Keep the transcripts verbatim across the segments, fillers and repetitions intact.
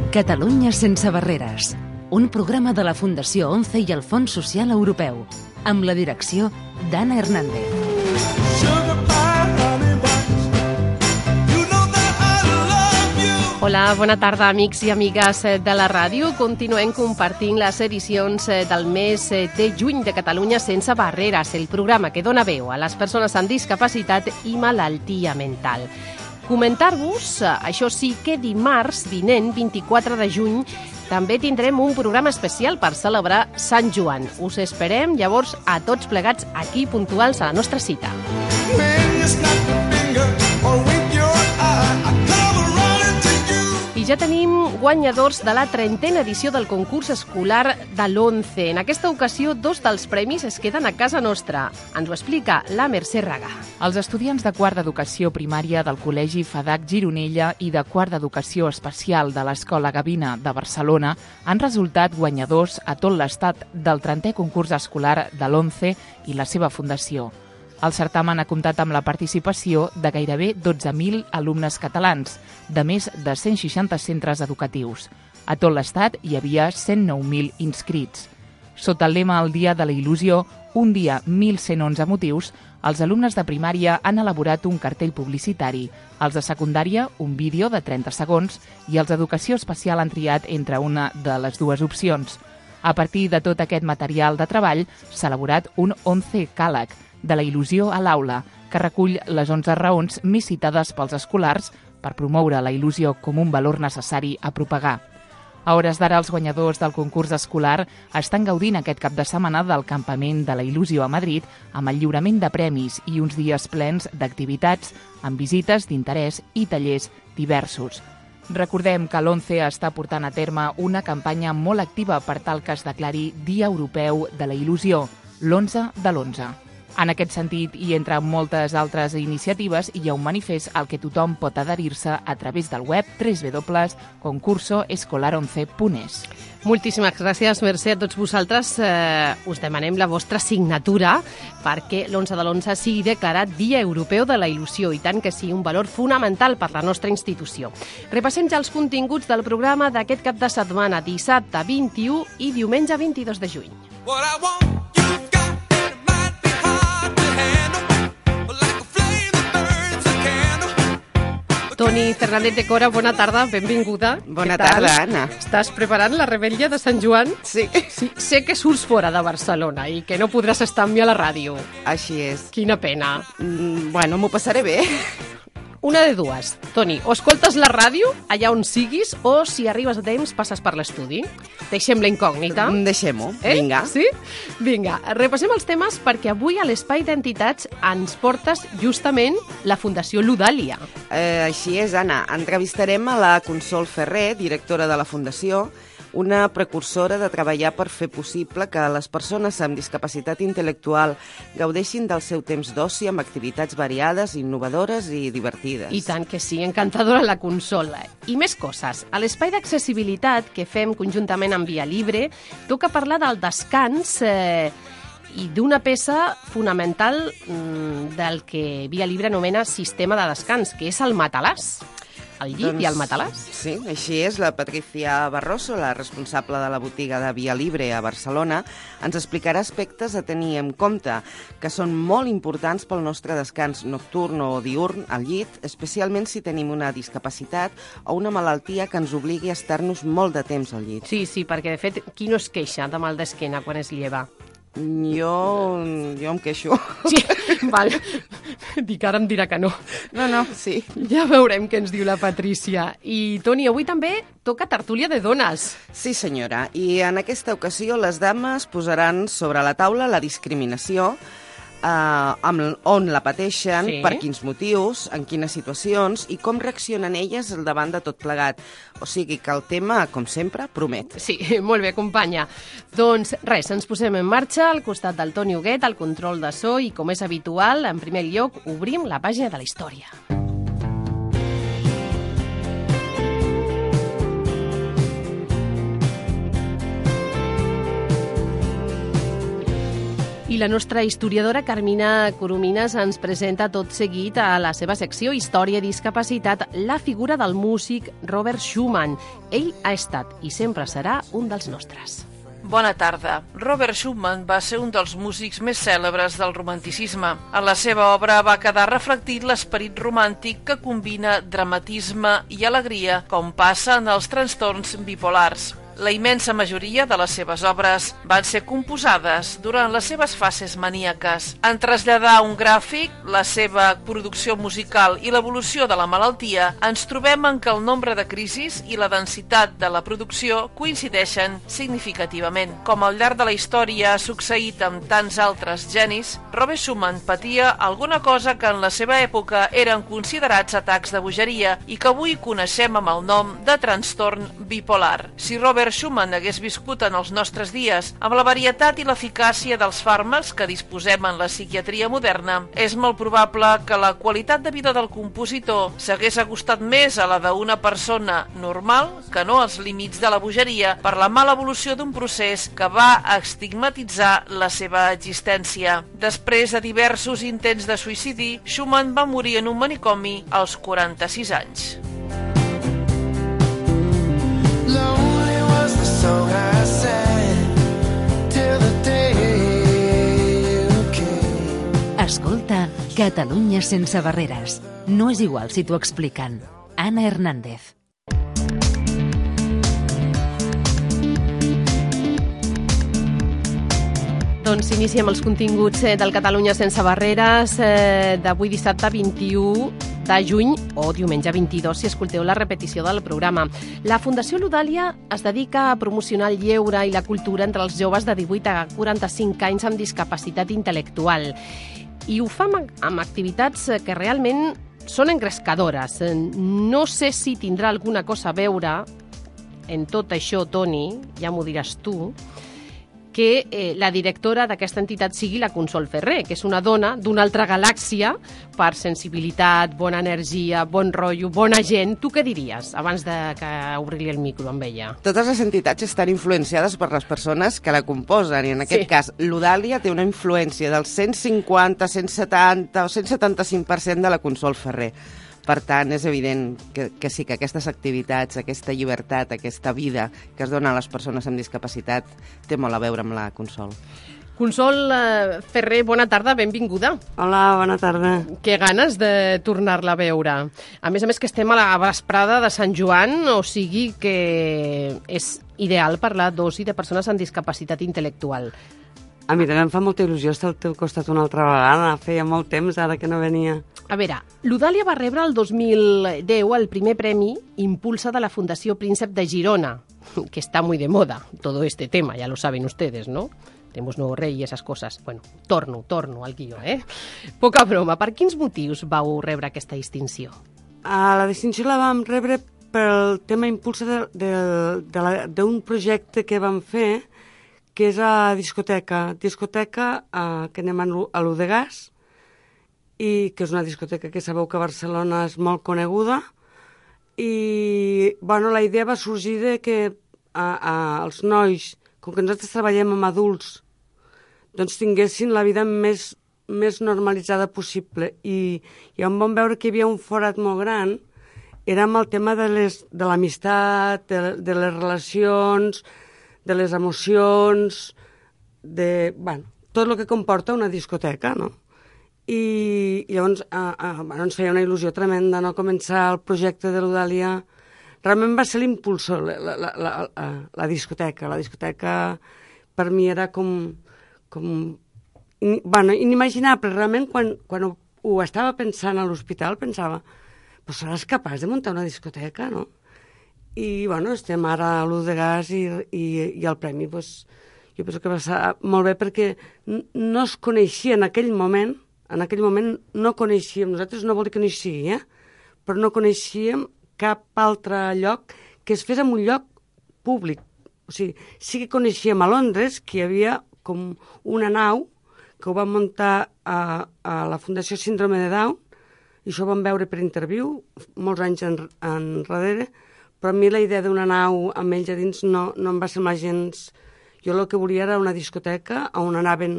Catalunya sense barreres, un programa de la Fundació ONCE i el Fons Social Europeu, amb la direcció d'Anna Hernández. Hola, bona tarda, amics i amigues de la ràdio. Continuem compartint les edicions del mes de juny de Catalunya sense barreres, el programa que dona veu a les persones amb discapacitat i malaltia mental. Comentar-vos, això sí, que dimarts vinent, vint-i-quatre de juny, també tindrem un programa especial per celebrar Sant Joan. Us esperem, llavors, a tots plegats aquí puntuals a la nostra cita. I ja tenim guanyadors de la trentena edició del concurs escolar de l'ONCE. En aquesta ocasió, dos dels premis es queden a casa nostra. Ens ho explica la Mercè Raga. Els estudiants de quart d'educació primària del Col·legi FADAC Gironella i de quart d'educació especial de l'Escola Gavina de Barcelona han resultat guanyadors a tot l'estat del trentè concurs escolar de l'ONCE i la seva fundació. El certamen ha comptat amb la participació de gairebé dotze mil alumnes catalans, de més de cent seixanta centres educatius. A tot l'estat hi havia cent nou mil inscrits. Sota el lema El dia de la il·lusió, un dia mil cent onze motius, els alumnes de primària han elaborat un cartell publicitari, els de secundària un vídeo de trenta segons i els d'educació especial han triat entre una de les dues opcions. A partir de tot aquest material de treball s'ha elaborat un ONCE Càleg, de la il·lusió a l'aula, que recull les onze raons més citades pels escolars per promoure la il·lusió com un valor necessari a propagar. A hores d'ara, els guanyadors del concurs escolar estan gaudint aquest cap de setmana del campament de la il·lusió a Madrid amb el lliurament de premis i uns dies plens d'activitats amb visites d'interès i tallers diversos. Recordem que l'ONCE està portant a terme una campanya molt activa per tal que es declari Dia Europeu de la Il·lusió, l'onze de l'onze. En aquest sentit, i entre moltes altres iniciatives, hi ha un manifest al que tothom pot adherir-se a través del web w w w punt concurso escolar once punt es. Moltíssimes gràcies, Mercè. A tots vosaltres eh, us demanem la vostra signatura perquè l'onze de l'onze sigui declarat Dia Europeu de la Il·lusió i tant que sigui un valor fonamental per la nostra institució. Repassem ja els continguts del programa d'aquest cap de setmana, dissabte vint-i-u i diumenge vint-i-dos de juny. Toni Fernández de Cora, bona tarda, benvinguda. Bona tarda, Anna. Estàs preparant la rebel·lia de Sant Joan? Sí. sí. Sé que surts fora de Barcelona i que no podràs estar amb mi a la ràdio. Així és. Quina pena. Mm, bueno, m'ho passaré bé. Una de dues. Toni, o escoltes la ràdio allà on siguis o si arribes a temps passes per l'estudi. Deixem la incògnita. Deixem-ho, eh? vinga. Sí? Vinga, repassem els temes perquè avui a l'Espai d'Entitats ens portes justament la Fundació Ludàlia. Eh, així és, Anna. Entrevistarem a la Consol Ferrer, directora de la Fundació, una precursora de treballar per fer possible que les persones amb discapacitat intel·lectual gaudeixin del seu temps d'oci amb activitats variades, innovadores i divertides. I tant que sí, encantadora la Consol. I més coses. A l'espai d'accessibilitat que fem conjuntament amb Via Libre toca parlar del descans eh, i d'una peça fonamental mm, del que Via Libre anomena sistema de descans, que és el matalàs. El llit doncs, i el matalàs? Sí, així és. La Patricia Barroso, la responsable de la botiga de Via Libre a Barcelona, ens explicarà aspectes a tenir en compte que són molt importants pel nostre descans nocturn o diurn al llit, especialment si tenim una discapacitat o una malaltia que ens obligui a estar-nos molt de temps al llit. Sí, sí, perquè de fet, qui no es queixa de mal d'esquena quan es lleva? Jo, jo em queixo. Sí, val. Dic, ara em dirà que no. No, no, sí. Ja veurem què ens diu la Patrícia. I, Toni, avui també toca tertúlia de dones. Sí, senyora. I en aquesta ocasió les dames posaran sobre la taula la discriminació, eh, amb on la pateixen, sí. Per quins motius, en quines situacions i com reaccionen elles al davant de tot plegat. O sigui que el tema, com sempre, promet. Sí, molt bé, companya. Doncs res, ens posem en marxa al costat del Toni Huguet, al control de so i, com és habitual, en primer lloc, obrim la pàgina de la història. I la nostra historiadora Carmina Coromines ens presenta tot seguit a la seva secció Història i Discapacitat la figura del músic Robert Schumann. Ell ha estat i sempre serà un dels nostres. Bona tarda. Robert Schumann va ser un dels músics més cèlebres del romanticisme. A la seva obra va quedar reflectit l'esperit romàntic que combina dramatisme i alegria, com passa en els trastorns bipolars. La immensa majoria de les seves obres van ser composades durant les seves fases maníaques. En traslladar un gràfic, la seva producció musical i l'evolució de la malaltia, ens trobem en què el nombre de crisis i la densitat de la producció coincideixen significativament. Com al llarg de la història ha succeït amb tants altres genis, Robert Schumann patia alguna cosa que en la seva època eren considerats atacs de bogeria i que avui coneixem amb el nom de trastorn bipolar. Si Robert Schumann hagués viscut en els nostres dies amb la varietat i l'eficàcia dels fàrmacs que disposem en la psiquiatria moderna, és molt probable que la qualitat de vida del compositor s'hagués acostat més a la d'una persona normal que no als límits de la bogeria per la mala evolució d'un procés que va estigmatitzar la seva existència. Després de diversos intents de suïcidi, Schumann va morir en un manicomi als quaranta-sis anys. Escolta Catalunya sense barreres. No és igual si t'ho expliquen. Anna Hernández. Doncs iniciem els continguts del Catalunya sense barreres d'avui dissabte vint-i-u de juny o diumenge vint-i-dos, si escolteu la repetició del programa. La Fundació Ludàlia es dedica a promocionar el lleure i la cultura entre els joves de divuit a quaranta-cinc anys amb discapacitat intel·lectual. I ho fa amb activitats que realment són engrescadores. No sé si tindrà alguna cosa a veure en tot això, Toni, ja m'ho diràs tu, que eh, la directora d'aquesta entitat sigui la Consol Ferrer, que és una dona d'una altra galàxia per sensibilitat, bona energia, bon rotllo, bona gent. Tu què diries abans de que obri-li el micro amb ella? Totes les entitats estan influenciades per les persones que la composen i en aquest sí. cas Ludàlia té una influència del cent cinquanta, cent setanta o cent setanta-cinc per cent de la Consol Ferrer. Per tant, és evident que, que sí, que aquestes activitats, aquesta llibertat, aquesta vida que es dona a les persones amb discapacitat té molt a veure amb la Consol. Consol eh, Ferrer, bona tarda, benvinguda. Hola, bona tarda. Que ganes de tornar-la a veure. A més a més que estem a la vesprada de Sant Joan, o sigui que és ideal parlar d'oci de persones amb discapacitat intel·lectual. A mi també em fa molta il·lusió estar al teu costat una altra vegada. Feia molt temps ara que no venia. A veure, Ludàlia va rebre el dos mil deu el primer premi Impulsa de la Fundació Príncep de Girona, que està muy de moda todo este tema, ya lo saben ustedes, ¿no? Tenemos nuevo rey y esas cosas. Bueno, torno, torno al guió, eh? Poca broma. Per quins motius vau rebre aquesta distinció? Uh, la distinció la vam rebre pel tema Impulsa d'un projecte que vam fer, que és a discoteca. Discoteca uh, que anem a l'U de Gas, i que és una discoteca que sabeu que a Barcelona és molt coneguda. I bueno, la idea va sorgir de que a, a, els nois, com que nosaltres treballem amb adults, doncs tinguessin la vida més, més normalitzada possible. I, i on vam veure que hi havia un forat molt gran era amb el tema de les, de l'amistat, de, de les relacions, de les emocions, de, bueno, tot el que comporta una discoteca, no? I llavors eh, eh, bueno, ens feia una il·lusió tremenda, no?, començar el projecte de Ludàlia. Realment va ser l'impulsor, la, la, la, la, la discoteca. La discoteca per mi era com, com in, bueno, inimaginable. Realment quan, quan ho, ho estava pensant a l'hospital pensava, però seràs capaç de muntar una discoteca, no? I bueno, estem ara a l'U de Gas i, i, i el premi, doncs, jo penso que va ser molt bé perquè no es coneixia en aquell moment, en aquell moment no coneixíem, nosaltres no vol dir que no hi sigui, eh? Però no coneixíem cap altre lloc que es fes en un lloc públic. O sigui, sí que coneixíem a Londres que hi havia com una nau que ho van muntar a, a la Fundació Síndrome de Down, i això ho vam veure per interviu, molts anys en, enrere, però a mi la idea d'una nau amb ells a dins no, no em va semblar gens... Jo el que volia era una discoteca on anaven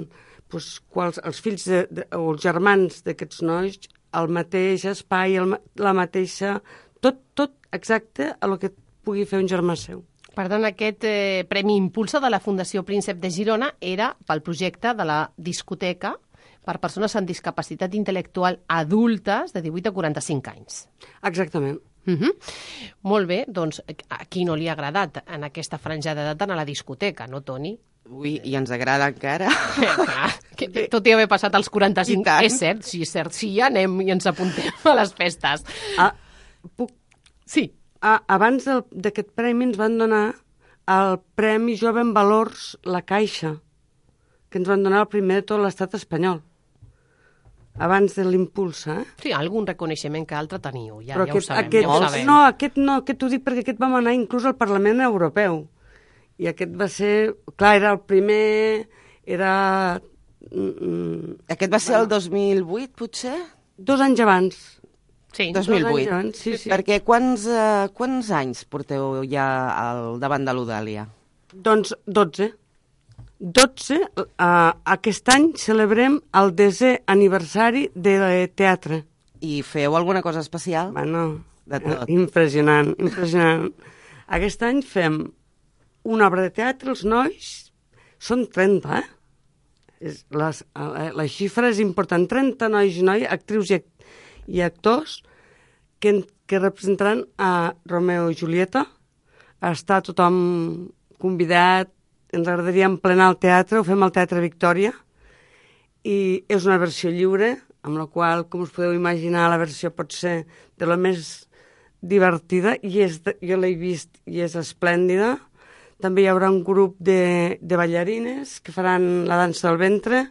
pues, quals, els fills de, de, o els germans d'aquests nois, el mateix espai, el, la mateixa... Tot, tot exacte a lo que pugui fer un germà seu. Per tant, aquest eh, Premi Impulsa de la Fundació Príncep de Girona era pel projecte de la discoteca per persones amb discapacitat intel·lectual adultes de divuit a quaranta-cinc anys. Exactament. Uh -huh. Molt bé, doncs a qui no li ha agradat en aquesta franja d'edat anar a la discoteca, no, Toni? Ui, i ens agrada encara. Eh, que, tot i haver passat els quaranta-cinc, és cert, sí, és cert, sí, ja anem i ens apuntem a les festes. Ah, puc... Sí. Ah, abans d'aquest premi ens van donar el Premi Jove en Valors La Caixa, que ens van donar el primer de tot l'estat espanyol. Abans de l'Impulsa, eh? Sí, algun reconeixement que altre teniu, ja, Però ja aquest, ho sabem. aquest, ja ho sabem. No, aquest no, aquest ho dic perquè aquest vam anar inclús al Parlament Europeu. I aquest va ser... Clar, era el primer... Era... Aquest va ser el dos mil vuit, potser? Dos anys abans. Sí, dos mil vuit. Dos anys abans, sí, sí. Perquè quants, uh, quants anys porteu ja al davant de l'Eudàlia? Doncs dotze. dotze. Uh, aquest any celebrem el desè aniversari de teatre. I feu alguna cosa especial? Bueno, de tot. Impressionant, impressionant. Aquest any fem una obra de teatre, els nois, són trenta, eh? És, les, la xifra és important, trenta nois i noies, actrius i, i actors, que, que representaran a Romeo i Julieta. Està tothom convidat, ens agradaria emplenar el teatre, ho fem al Teatre Victòria, i és una versió lliure, amb la qual, com us podeu imaginar, la versió pot ser de la més divertida, i és de, jo l'he vist i és esplèndida. També hi haurà un grup de, de ballarines que faran la dansa del ventre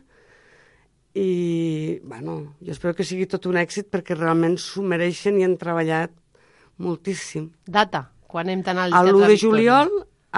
i, bueno, jo espero que sigui tot un èxit perquè realment s'ho mereixen i han treballat moltíssim. Data, quan hem d'anar al Teatre Victòria? l'u de juliol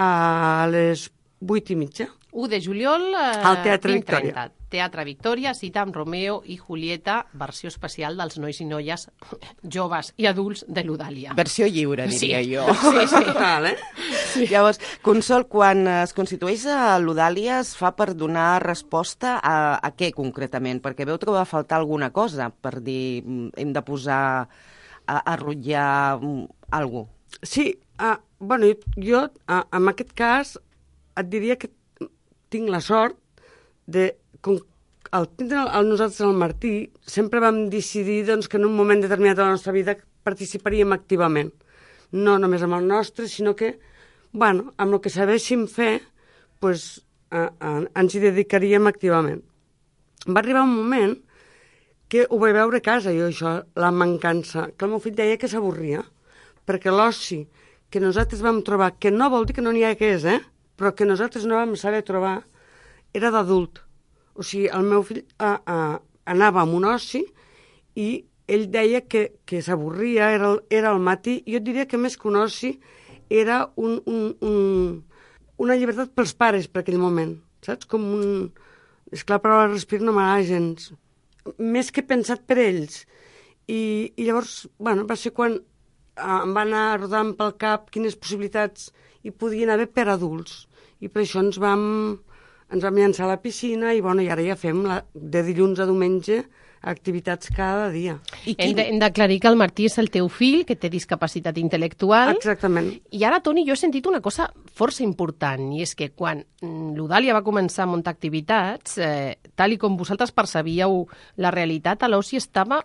a les vuit i mitja. u de juliol, eh, al Teatre vint Victòria. trenta. Teatre Victòria, cita amb Romeo i Julieta, versió especial dels nois i noies joves i adults de l'Eudàlia. Versió lliure, diria sí. jo. Sí, sí. Total, eh? Sí. Llavors, Consol, quan es constitueix a l'Eudàlia es fa per donar resposta a, a què concretament? Perquè veu trobar a faltar alguna cosa per dir hem de posar a, a rotllar alguna cosa. Sí, uh, bueno, jo uh, en aquest cas et diria que tinc la sort de, com el tindre el, nosaltres el Martí, sempre vam decidir doncs, que en un moment determinat de la nostra vida participaríem activament. No només amb el nostre, sinó que, bueno, amb el que sabéssim fer, pues, uh, uh, ens hi dedicaríem activament. Va arribar un moment que ho vaig veure a casa, jo, això, la mancança, que el meu fill deia que s'avorria, perquè l'oci que nosaltres vam trobar, que no vol dir que no n'hi hagués, eh? Però que nosaltres no vam saber trobar, era d'adult. O sigui, el meu fill a, a, anava amb un oci i ell deia que, que s'avorria, era, era al matí, i jo et diria que més que un oci era un, un, un, una llibertat pels pares per aquell moment, saps? Com un... És clar, però la respir no m'agrada gens. Més que pensat per ells. I, i llavors, bueno, va ser quan em va anar rodant pel cap quines possibilitats hi podien haver per adults. I per això ens vam, ens vam llançar a la piscina i, bueno, i ara ja fem la, de dilluns a diumenge activitats cada dia. I hem, de, hem d'aclarir que el Martí és el teu fill, que té discapacitat intel·lectual. Exactament. I ara, Toni, jo he sentit una cosa força important, i és que quan l'Eudàlia va començar a muntar activitats, eh, tal i com vosaltres percebíeu la realitat, a l'oci estava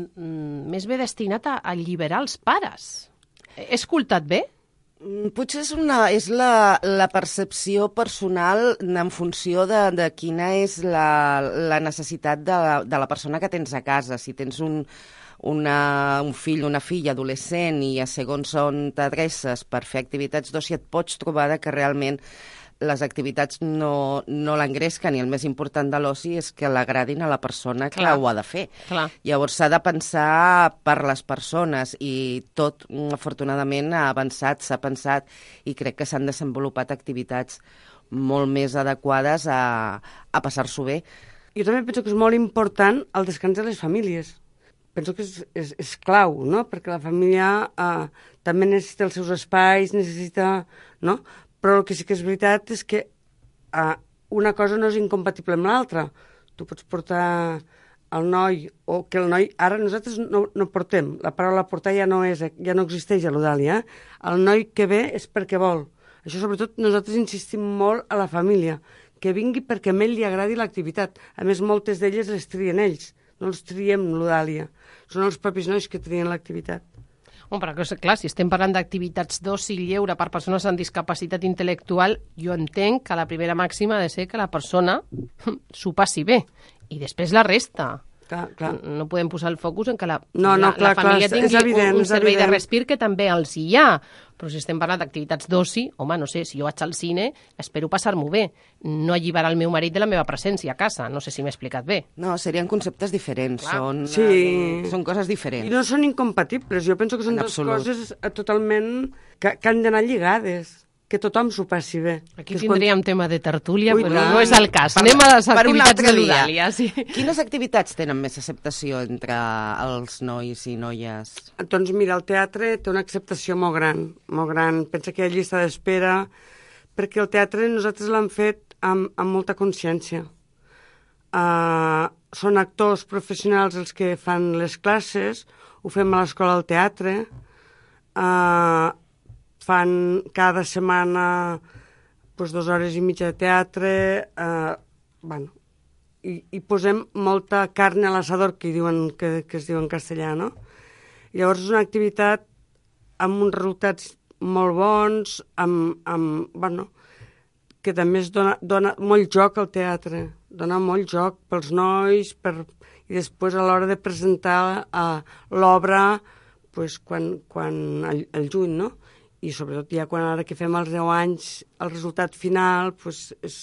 mm, més bé destinat a alliberar els pares. He escoltat bé? Potser és, una, és la, la percepció personal en funció de, de quina és la, la necessitat de, de la persona que tens a casa. Si tens un, una, un fill, una filla adolescent i a segons on t'adreces per fer activitats d'oci et pots trobar que realment les activitats no, no l'engresquen i el més important de l'oci és que l'agradin a la persona que Clar. ho ha de fer. Clar. Llavors s'ha de pensar per les persones i tot, afortunadament, ha avançat, s'ha pensat i crec que s'han desenvolupat activitats molt més adequades a, a passar-s'ho bé. Jo també penso que és molt important el descans de les famílies. Penso que és, és, és clau, no? Perquè la família eh, també necessita els seus espais, necessita... no? Però el que sí que és veritat és que uh, una cosa no és incompatible amb l'altra. tu pots portar el noi, o que el noi... Ara nosaltres no, no portem, la paraula portar ja no, és, ja no existeix a l'Eudàlia. El noi que ve és perquè vol. Això, sobretot, nosaltres insistim molt a la família, que vingui perquè a ell li agradi l'activitat. A més, moltes d'elles les trien ells, no els triem l'Eudàlia. Són els propis nois que trien l'activitat. Home, però clar, si estem parlant d'activitats d'oci i lleure per persones amb discapacitat intel·lectual, jo entenc que la primera màxima ha de ser que la persona s'ho passi bé. I després la resta. Clar, clar. No podem posar el focus en que la, no, no, la, clar, la família clar, tingui evident, un, un servei evident. de respir que també els hi ha. Però si estem parlant d'activitats d'oci, home, no sé, si jo vaig al cine, espero passar-m'ho bé. No alliberar el meu marit de la meva presència a casa. No sé si m'he explicat bé. No, serien conceptes diferents. Són, sí. eh, són coses diferents. I no són incompatibles. Jo penso que són En dues absolut. coses totalment que, que han d'anar lligades. Que tothom s'ho passi bé. Aquí tindríem quan... tema de tertúlia, Ui, però clar. no és el cas. Per, Anem a les per un activitats altre de dia. l'Eudàlia. Sí. Quines activitats tenen més acceptació entre els nois i noies? Doncs mira, el teatre té una acceptació molt gran, molt gran. Pensa que hi ha llista d'espera, perquè el teatre nosaltres l'hem fet amb, amb molta consciència. Uh, són actors professionals els que fan les classes, ho fem a l'escola del teatre, uh, fan cada setmana pues, dues hores i mitja de teatre, eh, bueno, i, i posem molta carn a l'assador, que, diuen, que, que es diu en castellà, no? Llavors és una activitat amb uns resultats molt bons, amb, amb, bueno, que també es dona, dona molt joc al teatre, dona molt joc pels nois, per, i després a l'hora de presentar uh, l'obra pues, quan, quan el, el juny, no? I sobretot ja quan ara que fem els deu anys el resultat final, pues, és...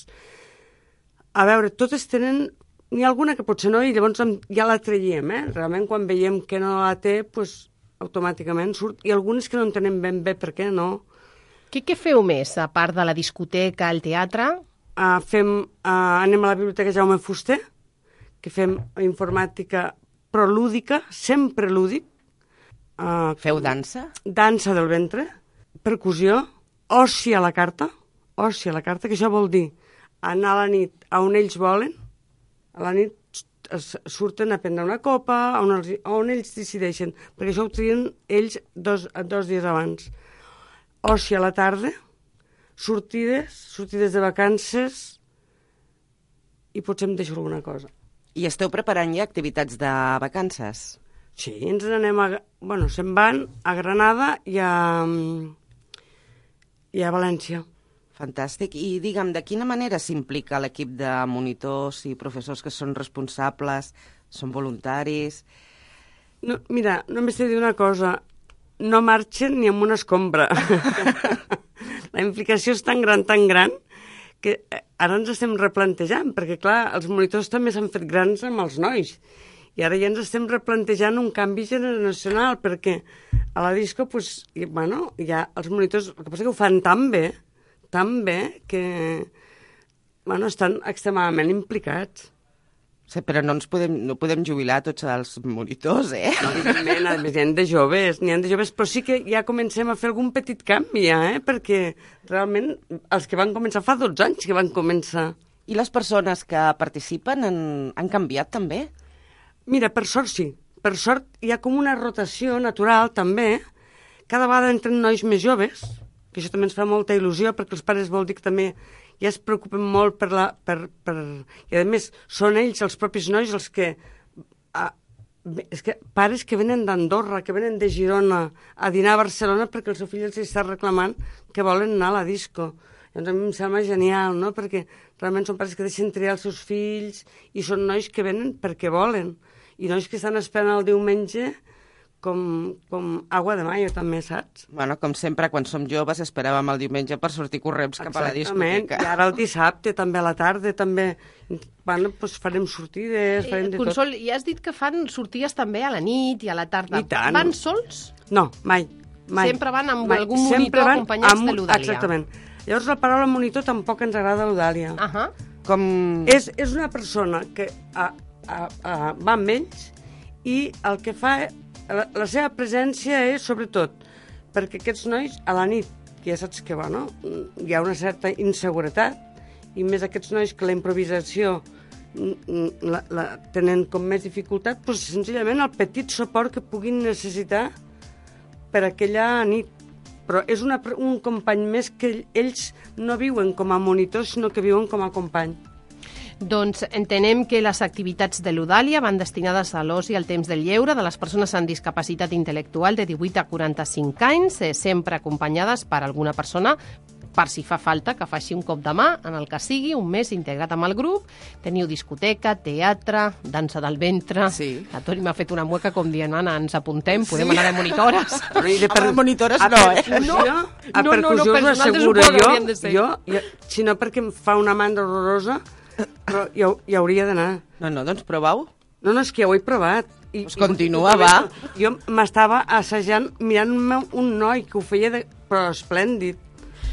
a veure, totes tenen... N'hi ha alguna que potser no, i llavors ja la traiem, eh? Realment quan veiem que no la té, pues, automàticament surt, i algunes que no entenem ben bé per què no. Què, què feu més, a part de la discoteca, el teatre? Uh, fem, uh, anem a la biblioteca Jaume Fuster, que fem informàtica prolúdica, sempre lúdic. Uh, Feu dansa? Dansa del ventre. Percussió, oci a la carta, oci a la carta, que això vol dir anar a la nit a on ells volen, a la nit es surten a prendre una copa, on, els, on ells decideixen, perquè això ho trien ells dos, dos dies abans. Oci a la tarda, sortides, sortides de vacances, i potser em deixo alguna cosa. I esteu preparant ja activitats de vacances? Sí, ens n'anem a... Bueno, se'n van a Granada i a... i a València. Fantàstic. I digue'm, de quina manera s'implica l'equip de monitors i professors que són responsables, són voluntaris? No, mira, només t'he de dir una cosa, no marxen ni amb una escombra. La implicació és tan gran, tan gran, que ara ens estem replantejant, perquè clar, els monitors també s'han fet grans amb els nois. I ara ja ens estem replantejant un canvi generacional, perquè a la disco, pues, i, bueno, ja els monitors, el que passa que ho fan tan bé, tan bé, que bueno, estan extremadament implicats. Sí, però no ens podem, no podem jubilar tots els monitors, eh? No, evidentment, a més, n'hi ha de joves, n'hi ha de joves, però sí que ja comencem a fer algun petit canvi, ja, eh? Perquè realment els que van començar fa dotze anys que van començar. I les persones que participen han, han canviat també? Mira, per sort sí. Per sort hi ha com una rotació natural també. Cada vegada entren nois més joves, que això també ens fa molta il·lusió, perquè els pares vol dir que també ja es preocupen molt per la... Per, per... I a més, són ells, els propis nois, els que... A, és que pares que venen d'Andorra, que venen de Girona a dinar a Barcelona perquè el seu fill els està reclamant que volen anar a la disco. Llavors a mi em sembla genial, no? Perquè realment són pares que deixen triar els seus fills i són nois que venen perquè volen. I nois que estan esperant el diumenge com, com agua de mayo, també, saps? Bueno, com sempre, quan som joves esperàvem el diumenge per sortir corrents cap a la discoteca. I ara el dissabte, també a la tarda, també, bueno, doncs farem sortides, farem de tot. Consol, ja has dit que fan sortides també a la nit i a la tarda. I tant. Van sols? No, mai. mai. Sempre van amb mai. algun Sempre monitor van acompanyats amb... de l'Eudàlia. Exactament. Llavors la paraula monitor tampoc ens agrada a l'Eudàlia. Uh -huh. Com... És, és una persona que a, a, a, va amb ells i el que fa... La, la seva presència és, sobretot, perquè aquests nois, a la nit, que ja saps que, bueno, hi ha una certa inseguretat, i més aquests nois que la improvisació la, la, tenen com més dificultat, però senzillament el petit suport que puguin necessitar per aquella nit. Però és una, un company més que ells no viuen com a monitors, sinó que viuen com a company. Doncs entenem que les activitats de l'Eudàlia van destinades a l'oci i al temps del lleure de les persones amb discapacitat intel·lectual de divuit a quaranta-cinc anys, eh, sempre acompanyades per alguna persona, per si fa falta que faci un cop de mà, en el que sigui, un mes integrat amb el grup. Teniu discoteca, teatre, dansa del ventre... Sí. La Toni m'ha fet una mueca com dient, Anna, ens apuntem, podem sí. anar de monitores. Però de per... a monitores no, eh? No, no, a no, no, no, percussió us personal de asseguro suport jo, haurien de ser. jo, jo, si no perquè em fa una mandra horrorosa, però hi, hi hauria d'anar. No, no, doncs provau. No, no, és que ja ho he provat. I, pues continua, i, va. Jo m'estava assajant mirant-me un noi que ho feia, de, però esplèndid.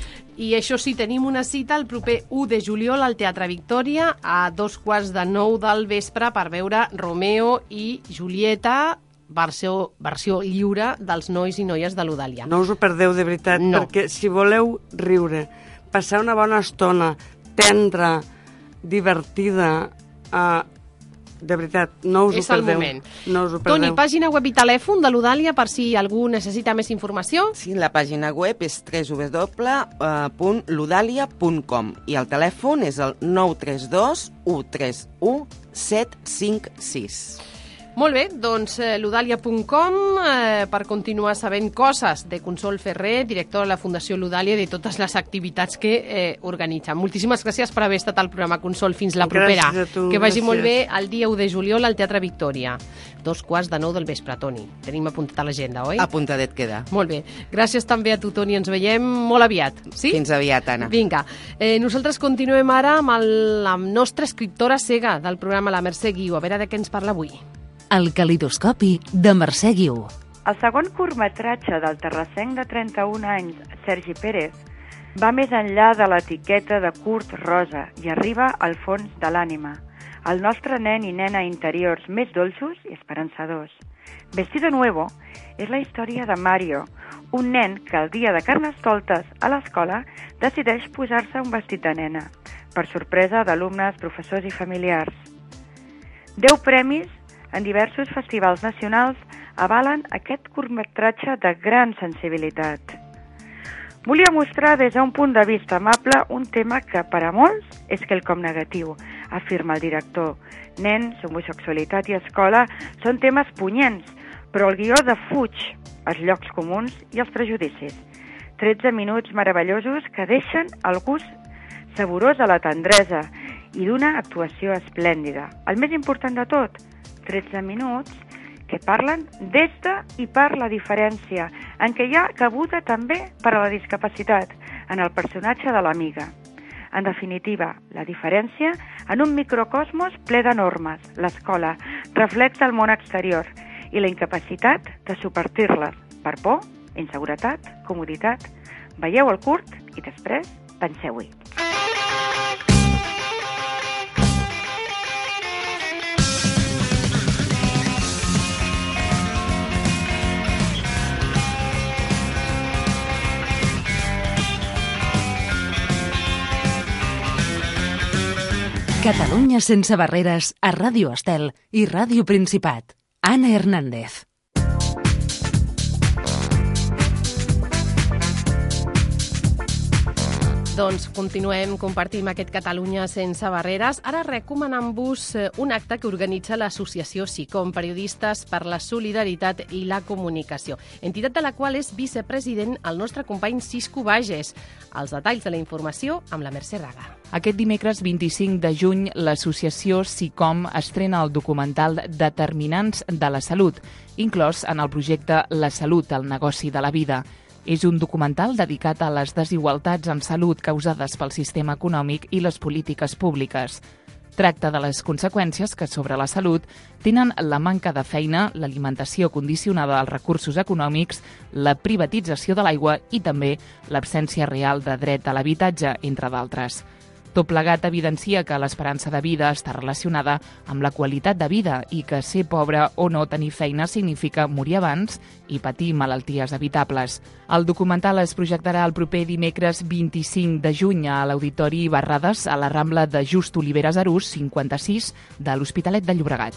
I això sí, tenim una cita el proper u de juliol al Teatre Victòria a dos quarts de nou del vespre per veure Romeo i Julieta, versió, versió lliure dels nois i noies de l'Eudàlia. No us ho perdeu, de veritat, no. Perquè si voleu riure, passar una bona estona, tendra, divertida, uh, de veritat, no us és ho perdeu. És el moment. No us ho perdeu. Toni, pàgina web i telèfon de l'Eudàlia per si algú necessita més informació? Sí, la pàgina web és w w w punt ludalia punt com i el telèfon és el nou tres dos u tres u set cinc sis. Molt bé, doncs eh, ludalia punt com eh, per continuar sabent coses de Consol Ferrer, director de la Fundació L'Eudàlia i de totes les activitats que eh, organitza. Moltíssimes gràcies per haver estat al programa Consol. Fins la propera. Gràcies a tu, que vagi gràcies. molt bé el dia u de juliol al Teatre Victòria. Dos quarts de nou del vespre, Toni. Tenim apuntat a l'agenda, oi? Apuntadet queda. Molt bé. Gràcies també a tu, Toni. Ens veiem molt aviat. Sí? Fins aviat, Anna. Vinga. Eh, nosaltres continuem ara amb el, la nostra escriptora cega del programa, la Mercè Guiu. A veure de què ens parla avui. El calidoscopi de Mercè Guiu. El segon curtmetratge del terrassenc de trenta-un anys, Sergi Pérez, va més enllà de l'etiqueta de curt rosa i arriba al fons de l'ànima, el nostre nen i nena interiors més dolços i esperançadors. Vestido Nuevo és la història de Mario, un nen que el dia de Carnestoltes a l'escola decideix posar-se un vestit de nena, per sorpresa d'alumnes, professors i familiars. Deu premis en diversos festivals nacionals avalen aquest curtmetratge de gran sensibilitat. Volia mostrar des d'un punt de vista amable un tema que per a molts és quelcom negatiu, afirma el director. Nens, homosexualitat i escola són temes punyents, però el guió defuig els llocs comuns i els prejudicis. tretze minuts meravellosos que deixen el gust saborós de la tendresa i d'una actuació esplèndida. El més important de tot, tretze minuts que parlen des de i per la diferència, en què hi ha cabuda també per a la discapacitat, en el personatge de l'amiga. En definitiva, la diferència en un microcosmos ple de normes, l'escola, reflex del món exterior, i la incapacitat de subvertir-les per por, inseguretat, comoditat. Veieu el curt i després penseu-hi. Catalunya sense barreres a Ràdio Estel i Ràdio Principat. Anna Hernández. Doncs continuem, compartim aquest Catalunya sense barreres. Ara recomanant-vos un acte que organitza l'associació SICOM, Periodistes per la Solidaritat i la Comunicació, entitat de la qual és vicepresident el nostre company Cisco Bages. Els detalls de la informació amb la Mercè Raga. Aquest dimecres vint-i-cinc de juny, l'associació SICOM estrena el documental Determinants de la Salut, inclòs en el projecte La Salut, el negoci de la vida. És un documental dedicat a les desigualtats en salut causades pel sistema econòmic i les polítiques públiques. Tracta de les conseqüències que sobre la salut tenen la manca de feina, l'alimentació condicionada als recursos econòmics, la privatització de l'aigua i també l'absència real de dret a l'habitatge, entre d'altres. Tot plegat evidencia que l'esperança de vida està relacionada amb la qualitat de vida i que ser pobre o no tenir feina significa morir abans i patir malalties evitables. El documental es projectarà el proper dimecres vint-i-cinc de juny a l'Auditori Barrades a la Rambla de Just Oliveres Arús, cinquanta-sis, de l'Hospitalet de Llobregat.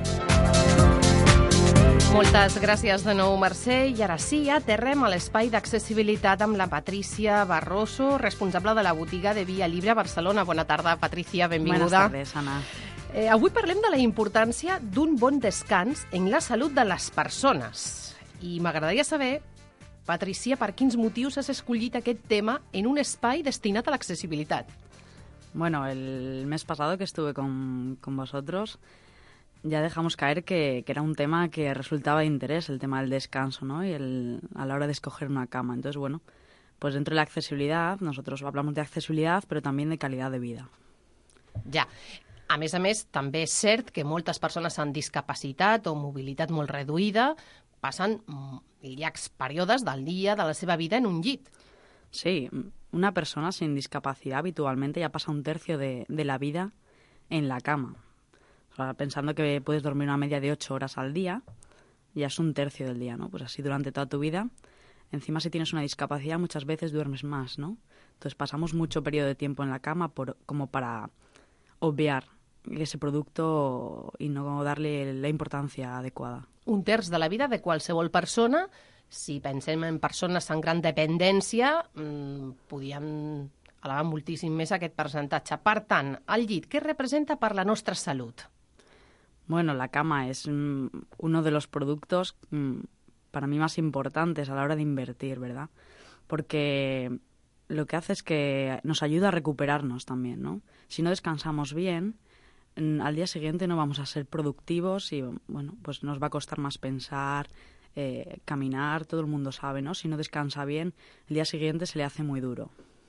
Moltes gràcies de nou, Mercè. I ara sí, aterrem a l'espai d'accessibilitat amb la Patrícia Barroso, responsable de la botiga de Via Libre a Barcelona. Bona tarda, Patrícia, benvinguda. Buenas tardes, Ana. Eh, avui parlem de la importància d'un bon descans en la salut de les persones. I m'agradaria saber, Patrícia, per quins motius has escollit aquest tema en un espai destinat a l'accessibilitat. Bueno, el mes pasado que estuve con, con vosotros, ya dejamos caer que, que era un tema que resultaba de interés, el tema del descanso, ¿no? Y el, a la hora de escoger una cama. Entonces, bueno, pues dentro de la accesibilidad, nosotros hablamos de accesibilidad, pero también de calidad de vida. Ja. A més a més, també és cert que moltes persones amb discapacitat o mobilitat molt reduïda passen llargs períodes del dia de la seva vida en un llit. Sí, una persona sin discapacidad habitualmente ya pasa un tercio de, de la vida en la cama. O sea, pensando que puedes dormir una media de ocho horas al día, ya es un tercio del día, ¿no? Pues así durante toda tu vida. Encima, si tienes una discapacidad, muchas veces duermes más, ¿no? Entonces pasamos mucho periodo de tiempo en la cama por, como para obviar ese producto i no darle la importància adequada. Un terç de la vida de qualsevol persona. Si pensem en persones amb gran dependència, mmm, podíem elevar moltíssim més aquest percentatge. Per tant, el llit, què representa per la nostra salut? Bueno, la cama es mm, uno de los productos mm, para mí más importantes a la hora de invertir, ¿verdad? Porque lo que hace es que nos ayuda a recuperarnos también, ¿no? Si no descansamos bien, al día siguiente no vamos a ser productivos y, bueno, pues nos va a costar más pensar, eh, caminar, todo el mundo sabe, ¿no? Si no descansa bien, el día siguiente se le hace muy duro.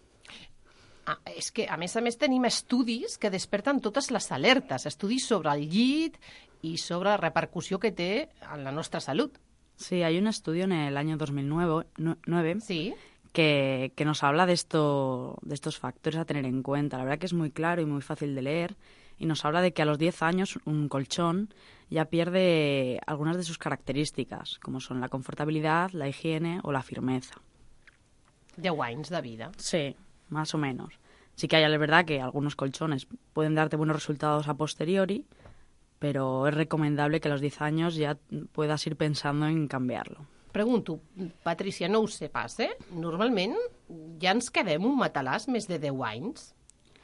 Ah, és que, a més a més, tenim estudis que desperten totes les alertes, estudis sobre el llit i sobre la repercussió que té en la nostra salut. Sí, hay un estudio en el año dos mil nueve sí. que, que nos habla de, esto, de estos factores a tener en cuenta. La verdad que es muy claro y muy fácil de leer y nos habla de que a los diez años un colchón ya pierde algunas de sus características, como son la confortabilidad, la higiene o la firmeza. deu anys de vida. Sí, más o menos. Sí que hay, es verdad que algunos colchones pueden darte buenos resultados a posteriori, pero es recomendable que a los diez años ya puedas ir pensando en cambiarlo. Pregunto, Patrícia, no ho sé pas, eh? Normalment ja ens quedem un matalàs més de deu anys?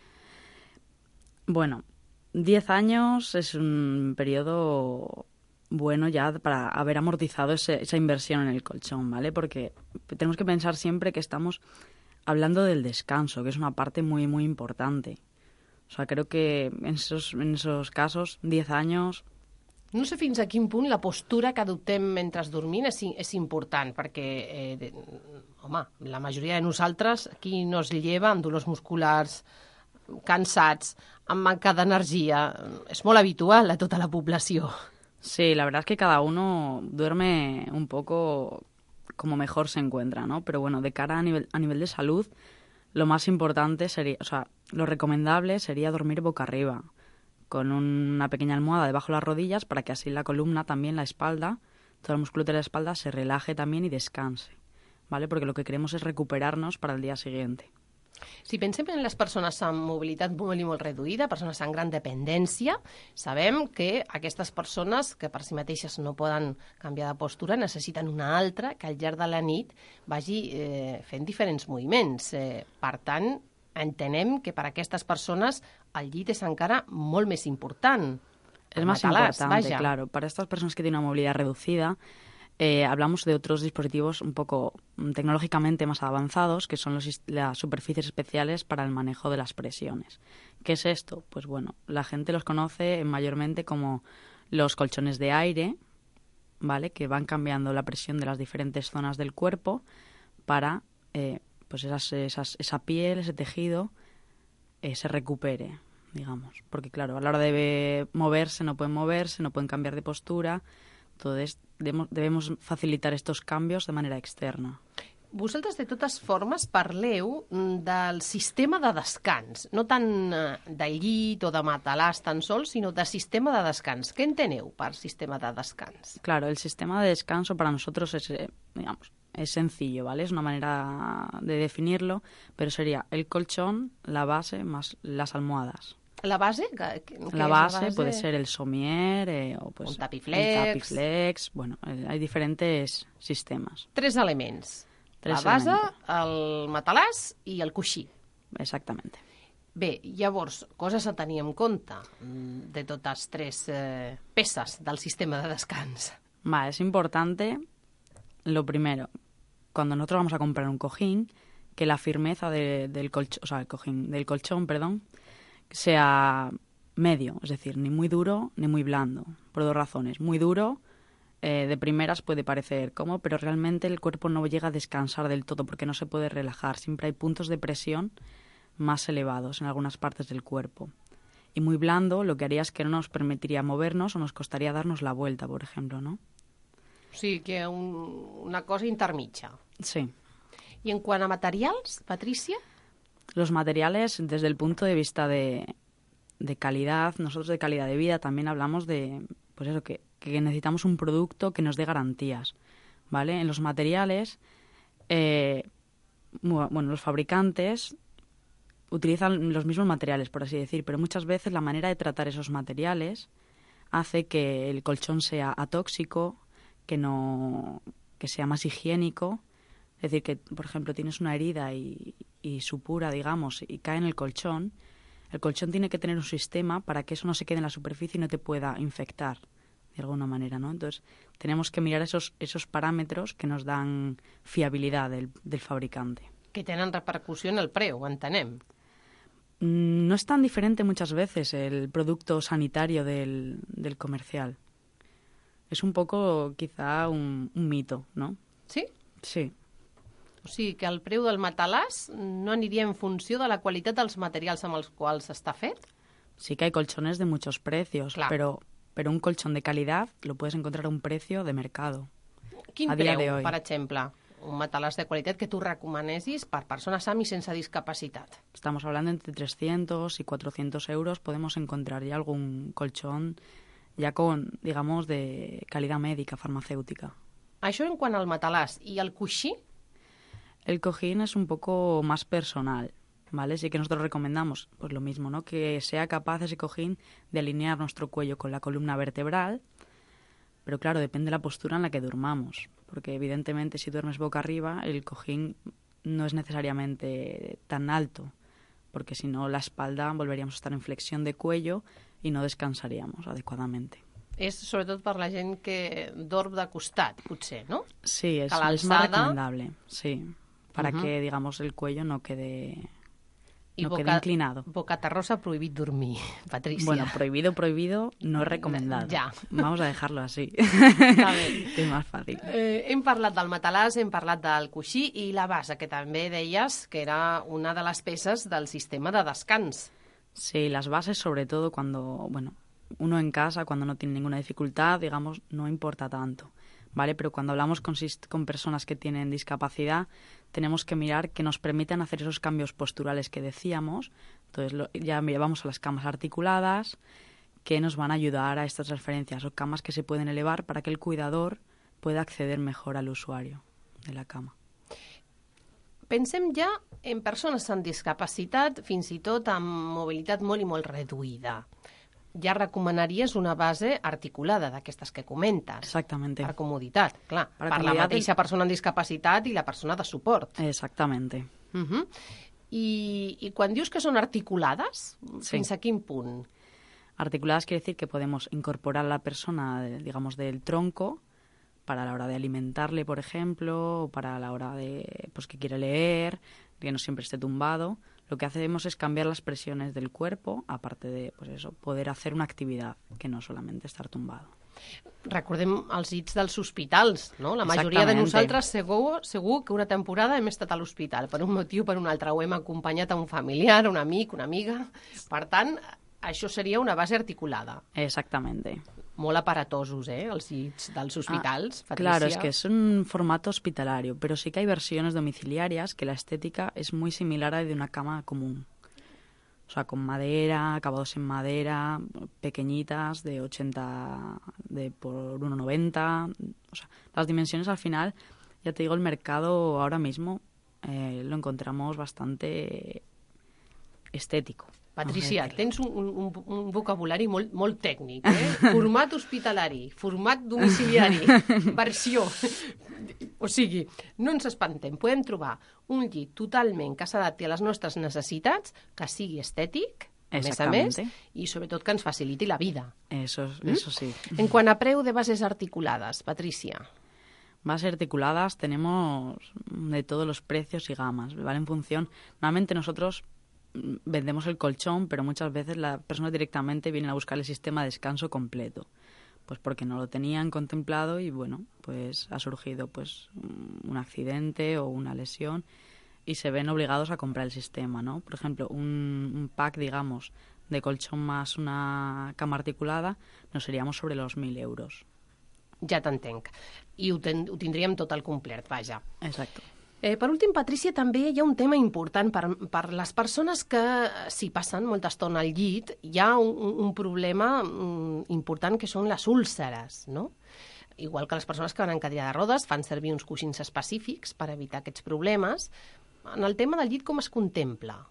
Bueno, diez años es un periodo bueno ya para haber amortizado ese, esa inversión en el colchón, ¿vale? Porque tenemos que pensar siempre que estamos hablando del descanso, que es una parte muy, muy importante. O sea, creo que en esos, en esos casos, diez años... No sé fins a quin punt la postura que adoptem mentre dormim és, és important, perquè, eh, de, home, la majoria de nosaltres aquí no es lleva amb dolors musculars, cansats, amb manca d'energia. És molt habitual a tota la població. Sí, la verdad es que cada uno duerme un poco como mejor se encuentra, ¿no? Pero bueno, de cara a nivel, a nivel de salud, lo más importante sería, o sea, lo recomendable sería dormir boca arriba, con una pequeña almohada debajo de las rodillas para que así la columna, también la espalda, toda la musculatura de la espalda se relaje también y descanse, ¿vale? Porque lo que queremos es recuperarnos para el día siguiente. Si pensem en les persones amb mobilitat molt i molt reduïda, persones amb gran dependència, sabem que aquestes persones que per si mateixes no poden canviar de postura necessiten una altra que al llarg de la nit vagi eh, fent diferents moviments. Eh, per tant, entenem que per a aquestes persones el llit és encara molt més important. Es más matalàs, importante, vaja. claro. Para estas personas que tienen una movilidad reducida, Eh, hablamos de otros dispositivos un poco tecnológicamente más avanzados, que son los, las superficies especiales para el manejo de las presiones. ¿Qué es esto? Pues bueno, la gente los conoce mayormente como los colchones de aire, ¿vale? Que van cambiando la presión de las diferentes zonas del cuerpo para eh, pues esas, esas, esa piel, ese tejido, eh, se recupere, digamos. Porque claro, a la hora de moverse no pueden moverse, no pueden cambiar de postura. Entonces, debemos, debemos facilitar estos cambios de manera externa. Vosaltres, de totes formes, parleu del sistema de descans, no tant de llit o de matalàs tan sols, sinó de sistema de descans. Què enteneu per sistema de descans? Claro, el sistema de descanso para nosotros es, digamos, es sencillo, ¿vale? Es una manera de definirlo, pero sería el colchón, la base, más las almohadas. La base? ¿Qué, qué la, base la base puede ser el somier, eh, o pues un tapiflex. El tapiflex. Bueno, eh, hay diferentes sistemas. Tres elements. Tres la base, elementos. el matalàs i el coixí. Exactamente. Bé, llavors, coses a tenir en compte de totes tres eh, peces del sistema de descans. Va, es importante, lo primero, cuando nosotros vamos a comprar un cojín, que la firmeza de, del colchón, o sea, el cojín, del colchón, perdón, sea medio, es decir, ni muy duro ni muy blando, por dos razones. Muy duro, eh, de primeras puede parecer cómodo, pero realmente el cuerpo no llega a descansar del todo porque no se puede relajar. Siempre hay puntos de presión más elevados en algunas partes del cuerpo. Y muy blando lo que haría es que no nos permitiría movernos o nos costaría darnos la vuelta, por ejemplo, ¿no? O sigui que un, una cosa intermitja. Sí. I en quant a materials, Patricia? Los materiales, desde el punto de vista de, de calidad, nosotros de calidad de vida también hablamos de, pues eso, que, que necesitamos un producto que nos dé garantías, ¿vale? En los materiales, eh, bueno, los fabricantes utilizan los mismos materiales, por así decir, pero muchas veces la manera de tratar esos materiales hace que el colchón sea atóxico, que no, que sea más higiénico. Es decir, que, por ejemplo, tienes una herida y, y supura, digamos, y cae en el colchón. El colchón tiene que tener un sistema para que eso no se quede en la superficie y no te pueda infectar de alguna manera, ¿no? Entonces, tenemos que mirar esos, esos parámetros que nos dan fiabilidad del, del fabricante. Que tenen repercussió en el preu, entenem. No es tan diferente muchas veces el producto sanitario del, del comercial. Es un poco, quizá, un, un mito, ¿no? Sí? Sí. O sigui que el preu del matalàs no aniria en funció de la qualitat dels materials amb els quals està fet? Sí que hay colchones de muchos precios, claro. pero, pero un colchón de calidad lo puedes encontrar a un precio de mercado. Quin a dia preu, de hoy. per exemple, un matalàs de qualitat que tu recomanessis per persones amb i sense discapacitat? Estamos hablando entre trescientos y cuatrocientos euros. Podemos encontrar ya algún colchón ya con, digamos, de calidad médica, farmacéutica. Això en quant al matalàs. I el coixí? El cojín es un poco más personal, ¿vale? Sí que nosotros recomendamos, pues lo mismo, ¿no? Que sea capaz ese cojín de alinear nuestro cuello con la columna vertebral, pero claro, depende de la postura en la que durmamos, porque evidentemente si duermes boca arriba, el cojín no es necesariamente tan alto, porque si no la espalda volveríamos a estar en flexión de cuello y no descansaríamos adecuadamente. És sobretot per la gent que dorm de costat, potser, no? Sí, es, que es más recomendable, sí, para uh-huh. que, digamos, el cuello no quede... I no boca, quede inclinado. Boca terrosa, prohibit dormir, Patricia. Bueno, prohibido, prohibido, no es recomendado. Ja. Vamos a dejarlo así. Està bé. Que és més fàcil. Eh, hem parlat del matalàs, hem parlat del coixí i la base, que també deies que era una de les peces del sistema de descans. Sí, las bases, sobre todo cuando, bueno, uno en casa, cuando no tiene ninguna dificultad, digamos, no importa tanto, ¿vale? Pero cuando hablamos con, con personas que tienen discapacidad, tenemos que mirar que nos permitan hacer esos cambios posturales que decíamos. Entonces, lo, ya vamos a las camas articuladas, que nos van a ayudar a estas transferencias, o camas que se pueden elevar para que el cuidador pueda acceder mejor al usuario de la cama. Pensem ja en persones amb discapacitat, fins i tot amb mobilitat molt i molt reduïda. Ja recomanaries una base articulada d'aquestes que comentes. Exactamente. Per comoditat, clar. Per, per la mateixa del... persona amb discapacitat i la persona de suport. Exactamente. Uh-huh. I, I quan dius que són articulades, sí. fins a quin punt? Articuladas quiere decir que podemos incorporar a la persona, digamos, del tronco para la hora de alimentarle, por ejemplo, o para la hora de, pues, que quiere leer, que no siempre esté tumbado. Lo que hacemos es cambiar las presiones del cuerpo, aparte de, pues eso, poder hacer una actividad, que no solamente estar tumbado. Recordem els llits dels hospitals, no? La majoria de nosaltres segur, segur que una temporada hem estat a l'hospital, per un motiu o per un altre, o hem acompanyat a un familiar, un amic, una amiga. Per tant, això seria una base articulada. Exactamente. molt aparatosos, eh, els llits dels hospitals, ah, Patricia. Claro, es que es un formato hospitalario, pero sí que hay versiones domiciliarias que la estética es muy similar a la de una cama común. O sea, con madera, acabados en madera, pequeñitas, de ochenta de por uno noventa. O sea, las dimensiones al final, ya te digo, el mercado ahora mismo eh, lo encontramos bastante estético. Patricia, tens un, un, un vocabulari molt, molt tècnic, eh? Format hospitalari, format domiciliari, versió... O sigui, no ens espantem, podem trobar un llit totalment que s'adapti a les nostres necessitats, que sigui estètic, a més a més, i sobretot que ens faciliti la vida. Eso, eso sí. En quant a preu de bases articulades, Patricia. Bases articuladas tenemos de todos los precios y gamas, ¿vale? En función, normalmente nosotros vendemos el colchón, pero muchas veces las personas directamente vienen a buscar el sistema de descanso completo, pues porque no lo tenían contemplado y bueno, pues ha surgido pues un accidente o una lesión y se ven obligados a comprar el sistema, ¿no? Por ejemplo, un, un pack, digamos, de colchón más una cama articulada, nos seríamos sobre los mil euros. Ja t'entenc. I ho, ten, ho tindríem tot al complet, vaja. Exacto. Eh, per últim, Patricia, també hi ha un tema important per, per les persones que s'hi passen molta estona al llit. Hi ha un, un problema um, important que són les úlceres, no? Igual que les persones que van en cadira de rodes fan servir uns coixins específics per evitar aquests problemes. En el tema del llit, com es contempla?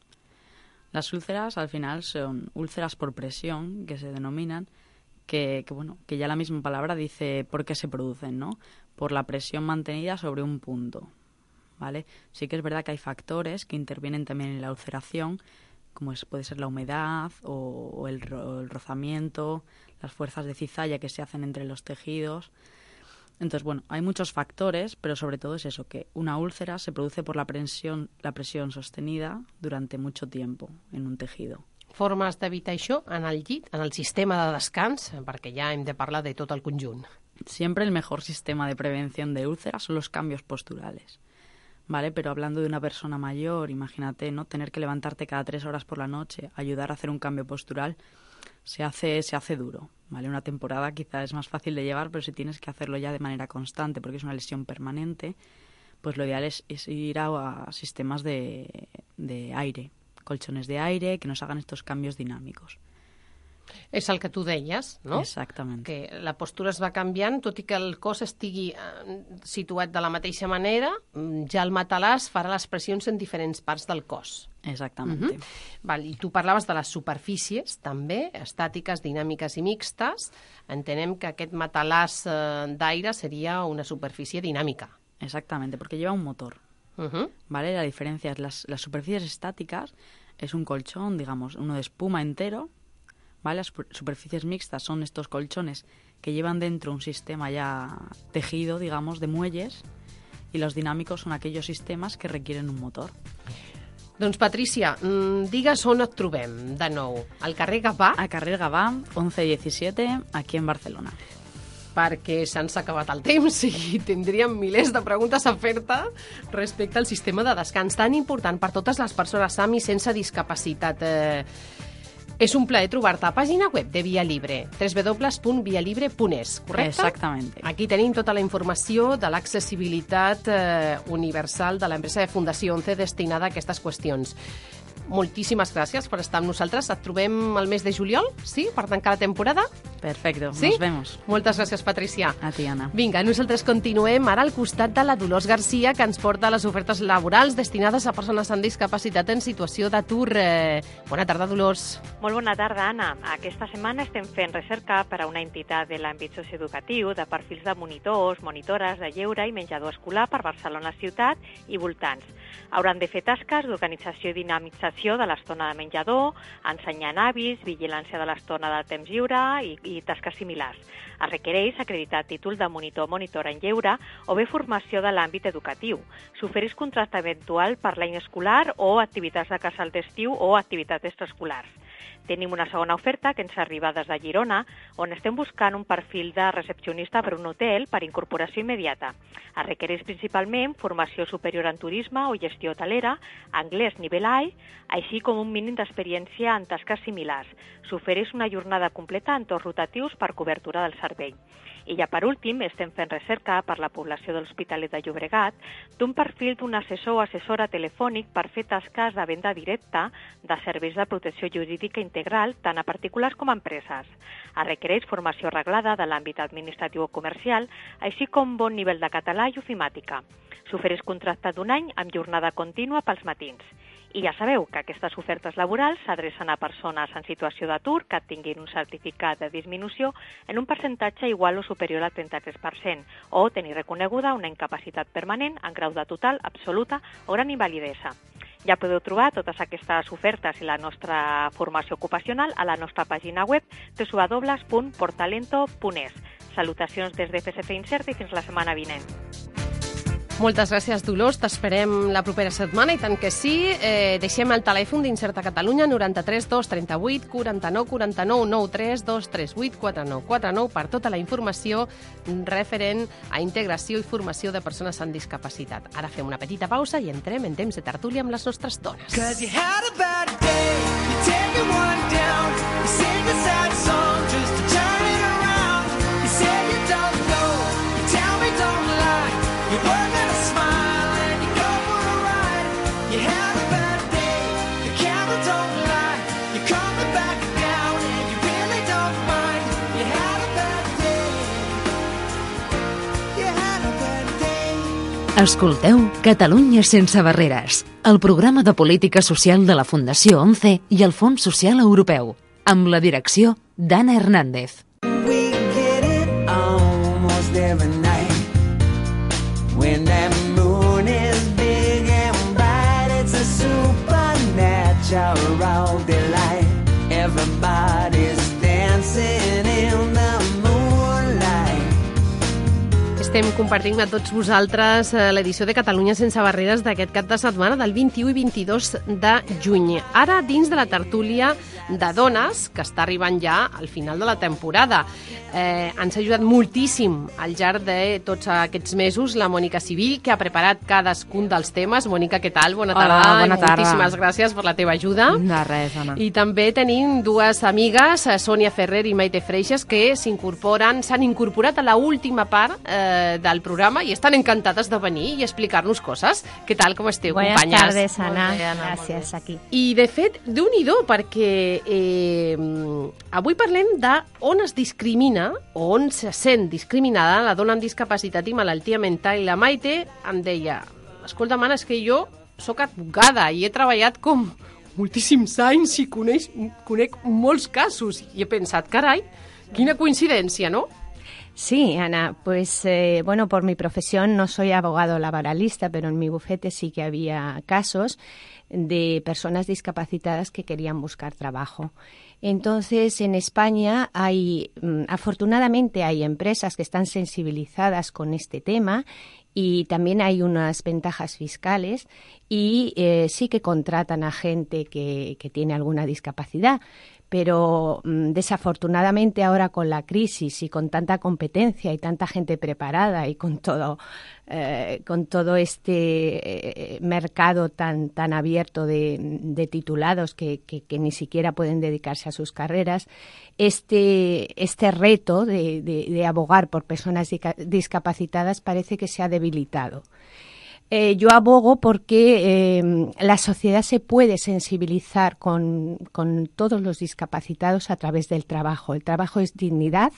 Las úlceras, al final, son úlceras por presión, que se denominan, que, que, bueno, que ya la misma palabra dice por qué se producen, ¿no? Por la presión mantenida sobre un punto. ¿Vale? Sí que es verdad que hay factores que intervienen también en la ulceración, como es, puede ser la humedad o, o, el, o el rozamiento, las fuerzas de cizalla que se hacen entre los tejidos. Entonces, bueno, hay muchos factores, pero sobre todo es eso, que una úlcera se produce por la presión, la presión sostenida durante mucho tiempo en un tejido. Formes d'evitar això en el llit, en el sistema de descans, perquè ja hem de parlar de tot el conjunt. Siempre el mejor sistema de prevención de úlceras son los cambios posturales. ¿Vale? Pero hablando de una persona mayor, imagínate, ¿no? Tener que levantarte cada tres horas por la noche, ayudar a hacer un cambio postural, se hace, se hace duro, ¿vale? Una temporada quizá es más fácil de llevar, pero si tienes que hacerlo ya de manera constante, porque es una lesión permanente, pues lo ideal es, es ir a, a sistemas de, de aire, colchones de aire, que nos hagan estos cambios dinámicos. És el que tu deies, no? Exactament. Que la postura es va canviant, tot i que el cos estigui eh, situat de la mateixa manera, ja el matalàs farà les pressions en diferents parts del cos. Exactament. Uh-huh. Val, i tu parlaves de les superfícies, també, estàtiques, dinàmiques i mixtes. Entenem que aquest matalàs eh, d'aire seria una superfície dinàmica. Exactamente, porque lleva un motor. Uh-huh. ¿Vale? La diferencia es las, las superficies estáticas es un colchón, digamos, uno de espuma entero. ¿Vale? Las superficies mixtas son estos colchones que llevan dentro un sistema ya tejido, digamos, de muelles, y los dinámicos son aquellos sistemas que requieren un motor. Doncs, Patricia, digues on et trobem de nou. Al carrer Gavà? A carrer Gavà, once diecisiete, aquí en Barcelona. Perquè se'ns ha acabat el temps i tindríem milers de preguntes a fer-te respecte al sistema de descans tan important per totes les persones amb i sense discapacitat. Eh, És un plaer trobar-te a pàgina web de Via Libre, w w w punt via libre punt es, correcte? Exactamente. Aquí tenim tota la informació de l'accessibilitat eh, universal de l'empresa de Fundació once destinada a aquestes qüestions. Moltíssimes gràcies per estar amb nosaltres. Et trobem el mes de juliol, sí? Per tancar la temporada? Perfecto, sí? Nos vemos. Moltes gràcies, Patricia. A ti, Anna. Vinga, nosaltres continuem ara al costat de la Dolors Garcia, que ens porta les ofertes laborals destinades a persones amb discapacitat en situació d'atur. Eh, bona tarda, Dolors. Molt bona tarda, Anna. Aquesta setmana estem fent recerca per a una entitat de l'àmbit socioeducatiu de perfils de monitors, monitores de lleure i menjador escolar per Barcelona ciutat i voltants. Hauran de fer tasques d'organització i dinamització de l'estona de menjador, ensenyant hàbits, vigilància de l'estona de temps lliure i, i tasques similars. Es requereix acreditar títol de monitor o monitora en lleure o bé formació de l'àmbit educatiu. S'ofereix contracte eventual per l'any escolar o activitats de casal d'estiu o activitats extraescolars. Tenim una segona oferta que ens arriba des de Girona, on estem buscant un perfil de recepcionista per un hotel per incorporació immediata. Es requereix principalment formació superior en turisme o gestió hotelera, anglès nivell A, així com un mínim d'experiència en tasques similars. S'ofereix una jornada completa en torns rotatius per cobertura del servei. I ja per últim, estem fent recerca per la població de l'Hospitalet de Llobregat d'un perfil d'un assessor o assessora telefònic per fer tasques de venda directa de serveis de protecció jurídica integral tant a particulars com a empreses. Es requereix formació reglada de l'àmbit administratiu o comercial, així com bon nivell de català i ofimàtica. S'ofereix contracte d'un any amb jornada contínua pels matins. I ja sabeu que aquestes ofertes laborals s'adrecen a persones en situació d'atur que tinguin un certificat de disminució en un percentatge igual o superior al trenta-tres per cent o tenir reconeguda una incapacitat permanent en grau de total, absoluta o gran invalidesa. Ja podeu trobar totes aquestes ofertes i la nostra formació ocupacional a la nostra pàgina web w w w punt portalento punt es. Salutacions des de F S C Insert i fins la setmana vinent. Moltes gràcies, Dolors. T'esperem la propera setmana, i tant que sí. Eh, deixem el telèfon d'Incerta Catalunya, noranta-tres dos trenta-vuit quaranta-nou quaranta-nou, nou tres dos tres vuit quatre nou quatre nou, per tota la informació referent a integració i formació de persones amb discapacitat. Ara fem una petita pausa i entrem en temps de tertúlia amb les nostres dones. Escolteu Catalunya sense barreres, el programa de política social de la Fundació ONCE i el Fons Social Europeu, amb la direcció d'Anna Hernández. We get it almost every night when that moon is big and bright. It's a supernatural delight. Everybody's dancing in the Estem compartint a tots vosaltres l'edició de Catalunya sense barreres d'aquest cap de setmana del vint-i-u i vint-i-dos de juny. Ara, dins de la tertúlia de dones, que està arribant ja al final de la temporada. Eh, ens ha ajudat moltíssim al llarg de tots aquests mesos la Mònica Civil, que ha preparat cadascun dels temes. Mònica, què tal? Bona tarda. Hola, bona tarda. Moltíssimes gràcies per la teva ajuda. De res, Anna. I també tenim dues amigues, Sònia Ferrer i Maite Freixas, que s'incorporen, s'han incorporat a l'última part eh, del programa i estan encantades de venir i explicar-nos coses. Què tal, com esteu, Buenas companyes? Buenas tardes, Ana. Gràcies, aquí. I, de fet, déu-n'hi-do, perquè eh, avui parlem de on es discrimina o on se sent discriminada la dona amb discapacitat i malaltia mental. I la Maite em deia, escolta, mana, és que jo sóc advocada i he treballat com moltíssims anys i coneix, conec molts casos. I he pensat, carai, quina coincidència, ¿no? Sí, Ana, pues eh, bueno, por mi profesión no soy abogado laboralista, pero en mi bufete sí que había casos de personas discapacitadas que querían buscar trabajo. Entonces, en España hay, afortunadamente, hay empresas que están sensibilizadas con este tema y también hay unas ventajas fiscales y eh, sí que contratan a gente que, que tiene alguna discapacidad. Pero mmm, desafortunadamente ahora con la crisis y con tanta competencia y tanta gente preparada y con todo eh, con todo este eh, mercado tan tan abierto de, de titulados que, que, que ni siquiera pueden dedicarse a sus carreras, este este reto de, de, de abogar por personas discapacitadas parece que se ha debilitado. Eh, yo abogo porque eh, la sociedad se puede sensibilizar con, con todos los discapacitados a través del trabajo. El trabajo es dignidad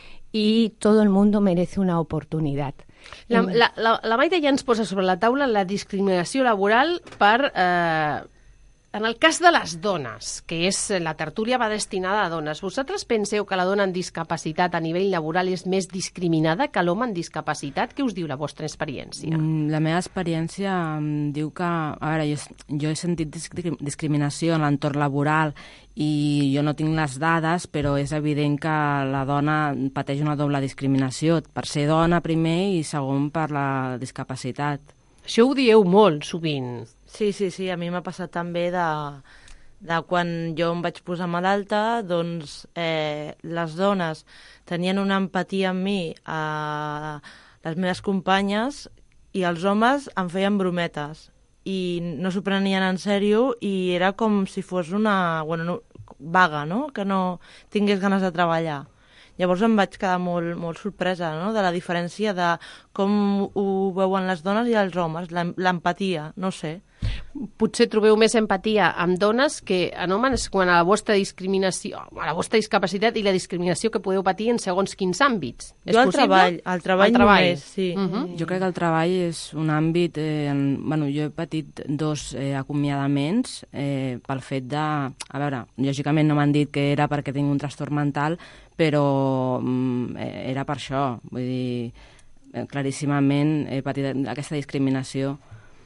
y todo el mundo merece una oportunidad. La, la, la, la Maite ja ens posa sobre la taula la discriminació laboral per... Eh, en el cas de les dones, que és la tertúlia va destinada a dones, vosaltres penseu que la dona amb discapacitat a nivell laboral és més discriminada que l'home amb discapacitat? Què us diu la vostra experiència? Mm, la meva experiència em diu que... A veure, jo, jo he sentit discriminació en l'entorn laboral i jo no tinc les dades, però és evident que la dona pateix una doble discriminació, per ser dona primer i segon per la discapacitat. Això ho dieu molt sovint. Sí, sí, sí, a mi m'ha passat també de, de quan jo em vaig posar malalta, doncs eh, les dones tenien una empatia amb mi, a les meves companyes, i els homes em feien brometes i no s'ho prenien en sèrio i era com si fos una bueno, no, vaga, no? Que no tingués ganes de treballar. Llavors em vaig quedar molt, molt sorpresa, no? De la diferència de com ho veuen les dones i els homes, l'empatia, no sé. Potser trobeu més empatia amb dones que en homes quan a la vostra discriminació, a la vostra discapacitat i la discriminació que podeu patir en segons quins àmbits. És jo al possible? treball, al treball, al treball només, sí. Uh -huh. Jo crec que el treball és un àmbit... Eh, en, bueno, jo he patit dos eh, acomiadaments eh, pel fet de... A veure, lògicament no m'han dit que era perquè tinc un trastorn mental, però mm, era per això. Vull dir, eh, claríssimament he patit aquesta discriminació.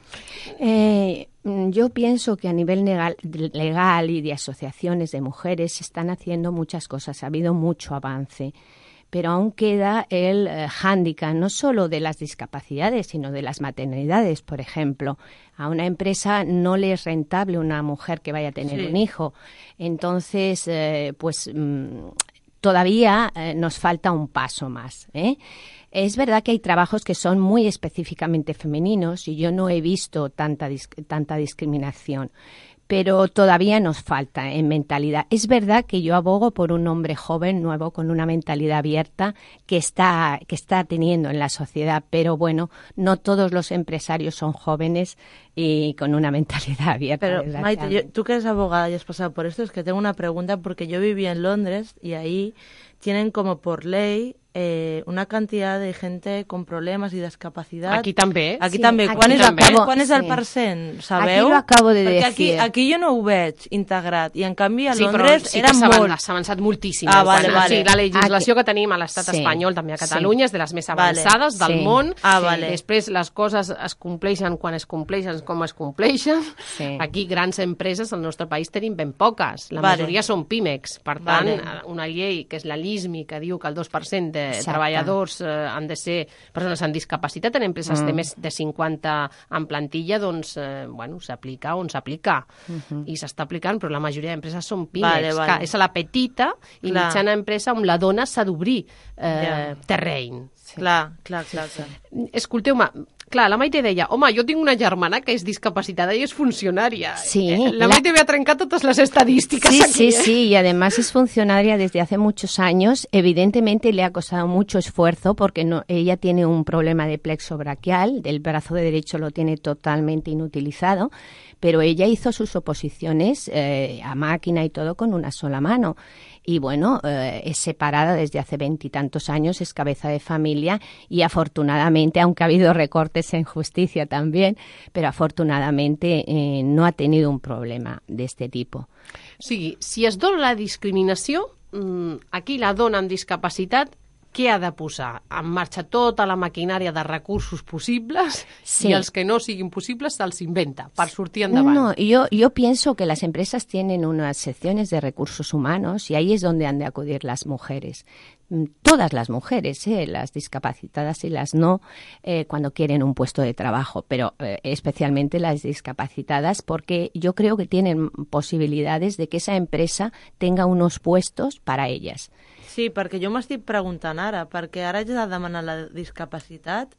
Eh, yo pienso que a nivel legal, legal y de asociaciones de mujeres se están haciendo muchas cosas, ha habido mucho avance, pero aún queda el eh, hándicap no solo de las discapacidades, sino de las maternidades, por ejemplo. A una empresa no le es rentable una mujer que vaya a tener sí. un hijo. Entonces, eh, pues mmm, todavía eh, nos falta un paso más, ¿eh? Es verdad que hay trabajos que son muy específicamente femeninos y yo no he visto tanta, dis- tanta discriminación, pero todavía nos falta en mentalidad. Es verdad que yo abogo por un hombre joven, nuevo, con una mentalidad abierta que está, que está teniendo en la sociedad, pero bueno, no todos los empresarios son jóvenes y con una mentalidad abierta. Pero, Maite, yo, tú que eres abogada y has pasado por esto, es que tengo una pregunta porque yo viví en Londres y ahí tienen como por ley eh, una cantidad de gente con problemes i discapacitat. Aquí també. Aquí sí, també. Aquí quan és, també. el, quan és el sí. percent, sabeu? Aquí lo acabo de Perquè decir. aquí, aquí jo no ho veig integrat i en canvi a sí, Londres sí, era molt... s'ha avançat moltíssim. Ah, vale, quan, vale. O sigui, la legislació aquí... que tenim a l'estat sí. espanyol, també a Catalunya, sí. és de les més Vale. avançades del sí. món. Ah, vale. Després les coses es compleixen quan es compleixen, com es compleixen. Sí. Aquí grans empreses al nostre país tenim ben poques. La Vale. majoria són pímecs. Per tant, Vale. una llei que és la LISMI, que diu que el dos per cent de Exacte. treballadors eh, han de ser persones amb discapacitat en empreses Mm. de més de cinquanta en plantilla, doncs, eh, bueno, s'aplica on s'aplica. Uh-huh. I s'està aplicant, però la majoria d'empreses són pimes. Vale, vale. Que és a la petita i Clar. mitjana empresa on la dona s'ha d'obrir eh, Ja. terreny. Sí. Clar, clar, clar. clar. Escolteu-me, clar, la Maite deia, home, jo tinc una germana que és discapacitada i és funcionària. Sí, Eh, la la- Maite ve a trencar totes les estadísticas Sí, aquí. sí, eh? sí, y además es funcionaria desde hace muchos años. Evidentemente le ha costado mucho esfuerzo porque no, ella tiene un problema de plexo braquial, del brazo de derecho lo tiene totalmente inutilizado, pero ella hizo sus oposiciones eh, a máquina y todo con una sola mano. Y bueno, eh, es separada desde hace veintitantos años, es cabeza de familia y afortunadamente, aunque ha habido recortes en justicia también, pero afortunadamente eh, no ha tenido un problema de este tipo. O sigui, si es dona la discriminació, mmm, aquí la dona amb discapacitat, què ha de posar? En marxa tota la maquinària de recursos possibles Sí. i els que no siguin possibles se'ls inventa per sortir endavant. No, yo, yo pienso que las empresas tienen unas secciones de recursos humanos y ahí es donde han de acudir las mujeres. Mm, Todas las mujeres, eh, las discapacitadas y las no, eh, cuando quieren un puesto de trabajo, pero eh, especialmente las discapacitadas porque yo creo que tienen posibilidades de que esa empresa tenga unos puestos para ellas. Sí, perquè jo m'estic preguntant ara, perquè ara haig de demanar la discapacitat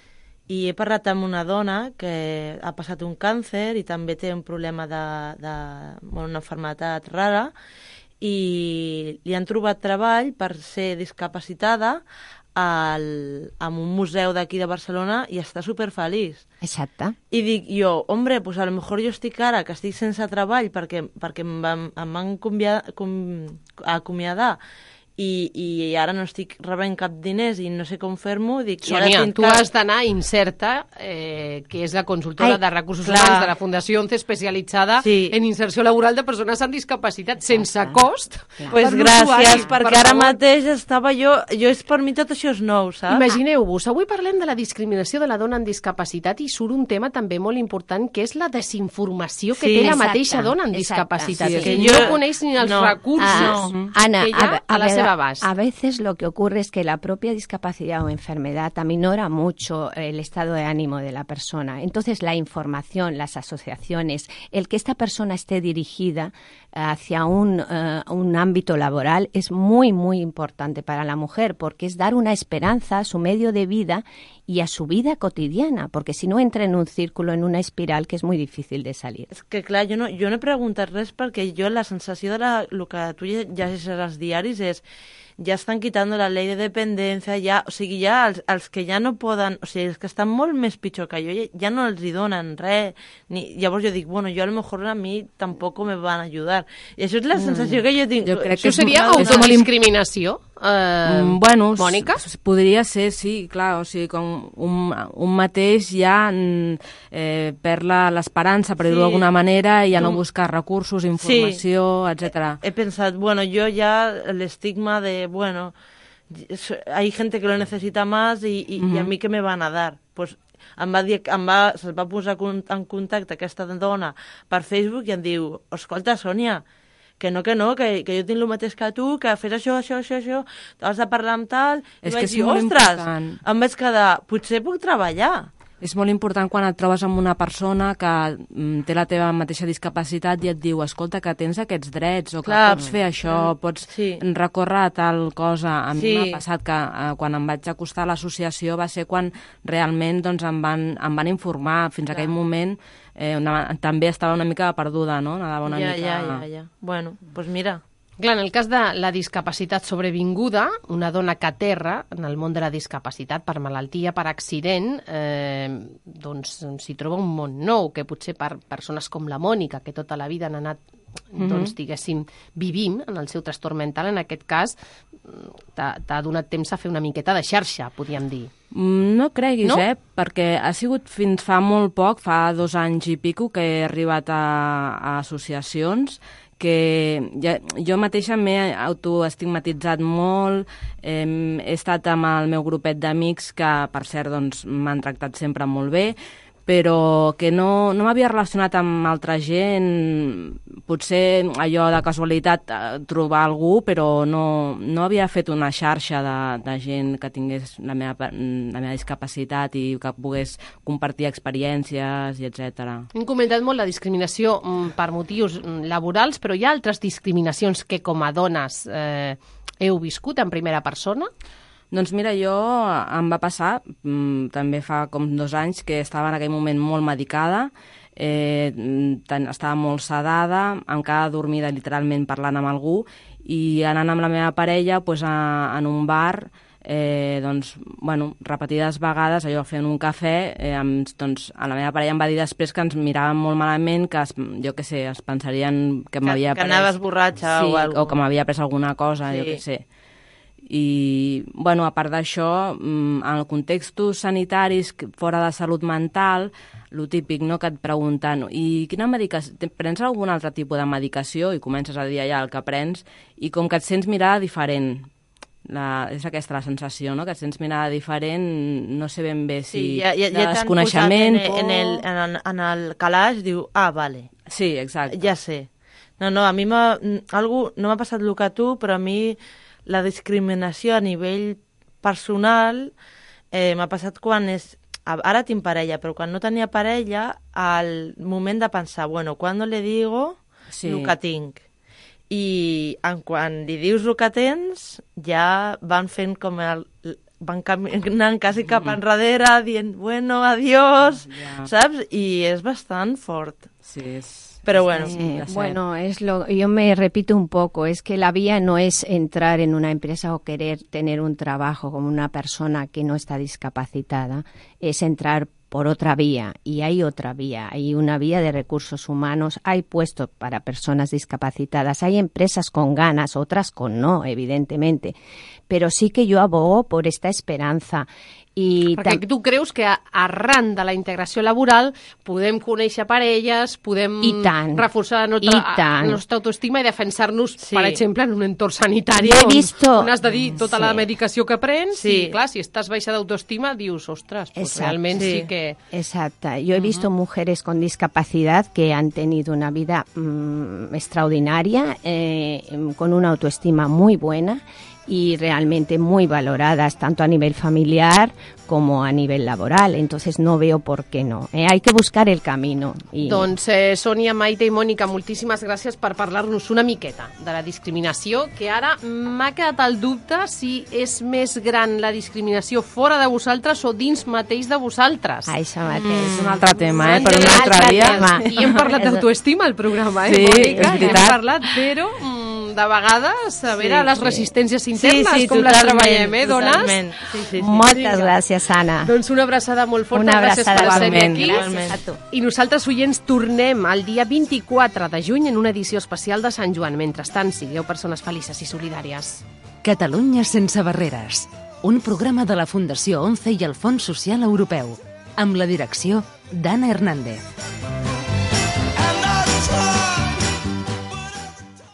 i he parlat amb una dona que ha passat un càncer i també té un problema de, de bueno, una malaltia rara i li han trobat treball per ser discapacitada al, en un museu d'aquí de Barcelona i està superfeliç. Exacte. I dic jo, hombre, pues a lo mejor jo estic ara, que estic sense treball perquè, perquè em van, em van acomiadar, com, acomiadar i, i ara no estic rebent cap diners i no sé com fer-m'ho, dic... Sònia, tinc tu que... has d'anar inserta, eh, que és la consultora Ai, de recursos clar. humans de la Fundació ONCE especialitzada Sí. en inserció laboral de persones amb discapacitat sense cost. Pues per l'usuari, gràcies, perquè per ara favor. mateix estava jo... jo és, per mi tot això és nou, saps? Imagineu-vos, avui parlem de la discriminació de la dona amb discapacitat i surt un tema també molt important que és la desinformació que Sí, té la exacte, mateixa dona amb exacte. discapacitat. Sí, que sí. no Jo- coneix ni els no. recursos Ah, Anna, que hi ha a, ve- a la a seva teva abast. A veces lo que ocurre es que la propia discapacidad o enfermedad aminora mucho el estado de ánimo de la persona. Entonces, la información, las asociaciones, el que esta persona esté dirigida hacia un, uh, un ámbito laboral es muy, muy importante para la mujer, porque es dar una esperanza a su medio de vida y a su vida cotidiana, porque si no entra en un círculo, en una espiral que és molt difícil de salir. És que clar, jo no, jo no he preguntat res perquè jo la sensació de la, el que tu llegeixes als diaris és ja estan quitando la llei de dependència, ja, o sigui, ja els, els que ja no poden, o sigui, els que estan molt més pitjor que jo, ja, ja no els hi donen res, ni, llavors jo dic, bueno, jo a lo mejor a mi tampoc me van a ajudar. I això és la sensació mm. que jo tinc. Jo crec que això seria autodiscriminació, eh, mm, bueno, Mònica? Podria ser, sí, clar, o sigui, com un, un mateix ja eh, perd l'esperança, per dir-ho sí. d'alguna manera, i ja no buscar recursos, informació, sí. etcètera. He, he pensat, bueno, jo ja l'estigma de bueno, hay gente que lo necesita más y, y, uh-huh. y a mí que me van a dar. Pues em va dir, em va, se'ls va posar en contacte aquesta dona per Facebook i em diu, escolta, Sònia, que no, que no, que, que jo tinc el mateix que tu, que fes això, això, això, això, has de parlar amb tal... I és vaig que dir, ostres, em vaig quedar, potser puc treballar. És molt important quan et trobes amb una persona que mm, té la teva mateixa discapacitat i et diu, escolta, que tens aquests drets, o que Clar, pots fer això, pots sí. recórrer a tal cosa. A mi sí. m'ha passat que eh, quan em vaig acostar a l'associació va ser quan realment doncs, em, van, em van informar. Fins Clar. aquell moment eh, una, també estava una mica perduda, no? Anava una ja, mica... ja, ja, ja. Bueno, doncs pues mira... Clar, en el cas de la discapacitat sobrevinguda, una dona que aterra en el món de la discapacitat per malaltia, per accident, eh, doncs s'hi troba un món nou, que potser per persones com la Mònica, que tota la vida han anat, mm-hmm. doncs, diguéssim, vivint en el seu trastorn mental, en aquest cas t'ha donat temps a fer una miqueta de xarxa, podríem dir. No creguis, no? eh? Perquè ha sigut fins fa molt poc, fa dos anys i pico, que he arribat a, a associacions que ja, jo mateixa m'he autoestigmatitzat molt, eh, he estat amb el meu grupet d'amics que, per cert, doncs, m'han tractat sempre molt bé, però que no, no m'havia relacionat amb altra gent, potser allò de casualitat trobar algú, però no, no havia fet una xarxa de, de gent que tingués la meva, la meva discapacitat i que pogués compartir experiències i etcètera. Hem comentat molt la discriminació per motius laborals, però hi ha altres discriminacions que com a dones eh, heu viscut en primera persona? Doncs mira, jo em va passar, mmm, també fa com dos anys, que estava en aquell moment molt medicada, eh, ten, estava molt sedada, em quedava dormida literalment parlant amb algú, i anant amb la meva parella pues, a, en un bar, eh, doncs, bueno, repetides vegades, allò fent un cafè, eh, amb, doncs, a la meva parella em va dir després que ens miràvem molt malament, que es, jo què sé, es pensarien que m'havia pres... Que anaves borratxa sí, o alguna cosa. O que m'havia pres alguna cosa, sí. jo què sé. I, bueno, a part d'això, en els contextos sanitaris fora de salut mental, lo típic, no?, que et pregunten i quina medicació, prens algun altre tipus de medicació? I comences a dir allà el que prens, i com que et sents mirada diferent. La, és aquesta la sensació, no?, que et sents mirada diferent, no sé ben bé si sí, ja, ja, de ja desconeixement... En, en, el, en, el, en el calaix diu, ah, vale. Sí, exacte. Ja sé. No, no, a mi m'ha, algú, no m'ha passat el que a tu, però a mi la discriminació a nivell personal eh, m'ha passat quan és... Ara tinc parella, però quan no tenia parella, al moment de pensar, bueno, quan le digo sí. el que tinc? I en quan li dius el que tens, ja van fent com el... van caminant quasi cap enrere, dient, bueno, adiós, yeah. saps? I és bastant fort. Sí, és... Pero bueno, eh, bueno, es lo, yo me repito un poco, es que la vía no es entrar en una empresa o querer tener un trabajo como una persona que no está discapacitada, es entrar por otra vía, y hay otra vía, hay una vía de recursos humanos, hay puestos para personas discapacitadas, hay empresas con ganas, otras con no, evidentemente, pero sí que yo abogo por esta esperanza. I Perquè tu creus que arran de la integració laboral podem conèixer parelles, podem reforçar la nostra, la nostra autoestima i defensar-nos, sí. per exemple, en un entorn sanitari on, visto... on has de dir tota sí. la medicació que prens sí. i, clar, si estàs baixa d'autoestima, dius, ostres, pues Exacto, realment sí. sí que... Exacto. Yo he visto uh-huh. mujeres con discapacidad que han tenido una vida mmm, extraordinaria, eh, con una autoestima muy buena, y realmente muy valoradas, tanto a nivel familiar como a nivel laboral. Entonces no veo por qué no. Eh? Hay que buscar el camino. I... Doncs eh, Sònia, Maite i Mònica, moltíssimes gràcies per parlar-nos una miqueta de la discriminació, que ara m'ha quedat el dubte si és més gran la discriminació fora de vosaltres o dins mateix de vosaltres. Ah, això mateix. Mm, és un altre tema, eh? Per un altre dia. I hem parlat d'autoestima al programa, eh, sí, Mònica? és veritat. Hem parlat, però mm, de vegades, a veure, sí, les sí. resistències internes, sí, sí, com les treballem, eh, dones? Sí, sí, sí. Moltes gràcies, Anna. Doncs una abraçada molt forta, una gràcies per ser aquí. Gràcies a tu. I nosaltres, oients, tornem el dia vint-i-quatre de juny en una edició especial de Sant Joan. Mentrestant, sigueu persones felices i solidàries. Catalunya sense barreres, un programa de la Fundació ONCE i el Fons Social Europeu, amb la direcció d'Anna Hernández.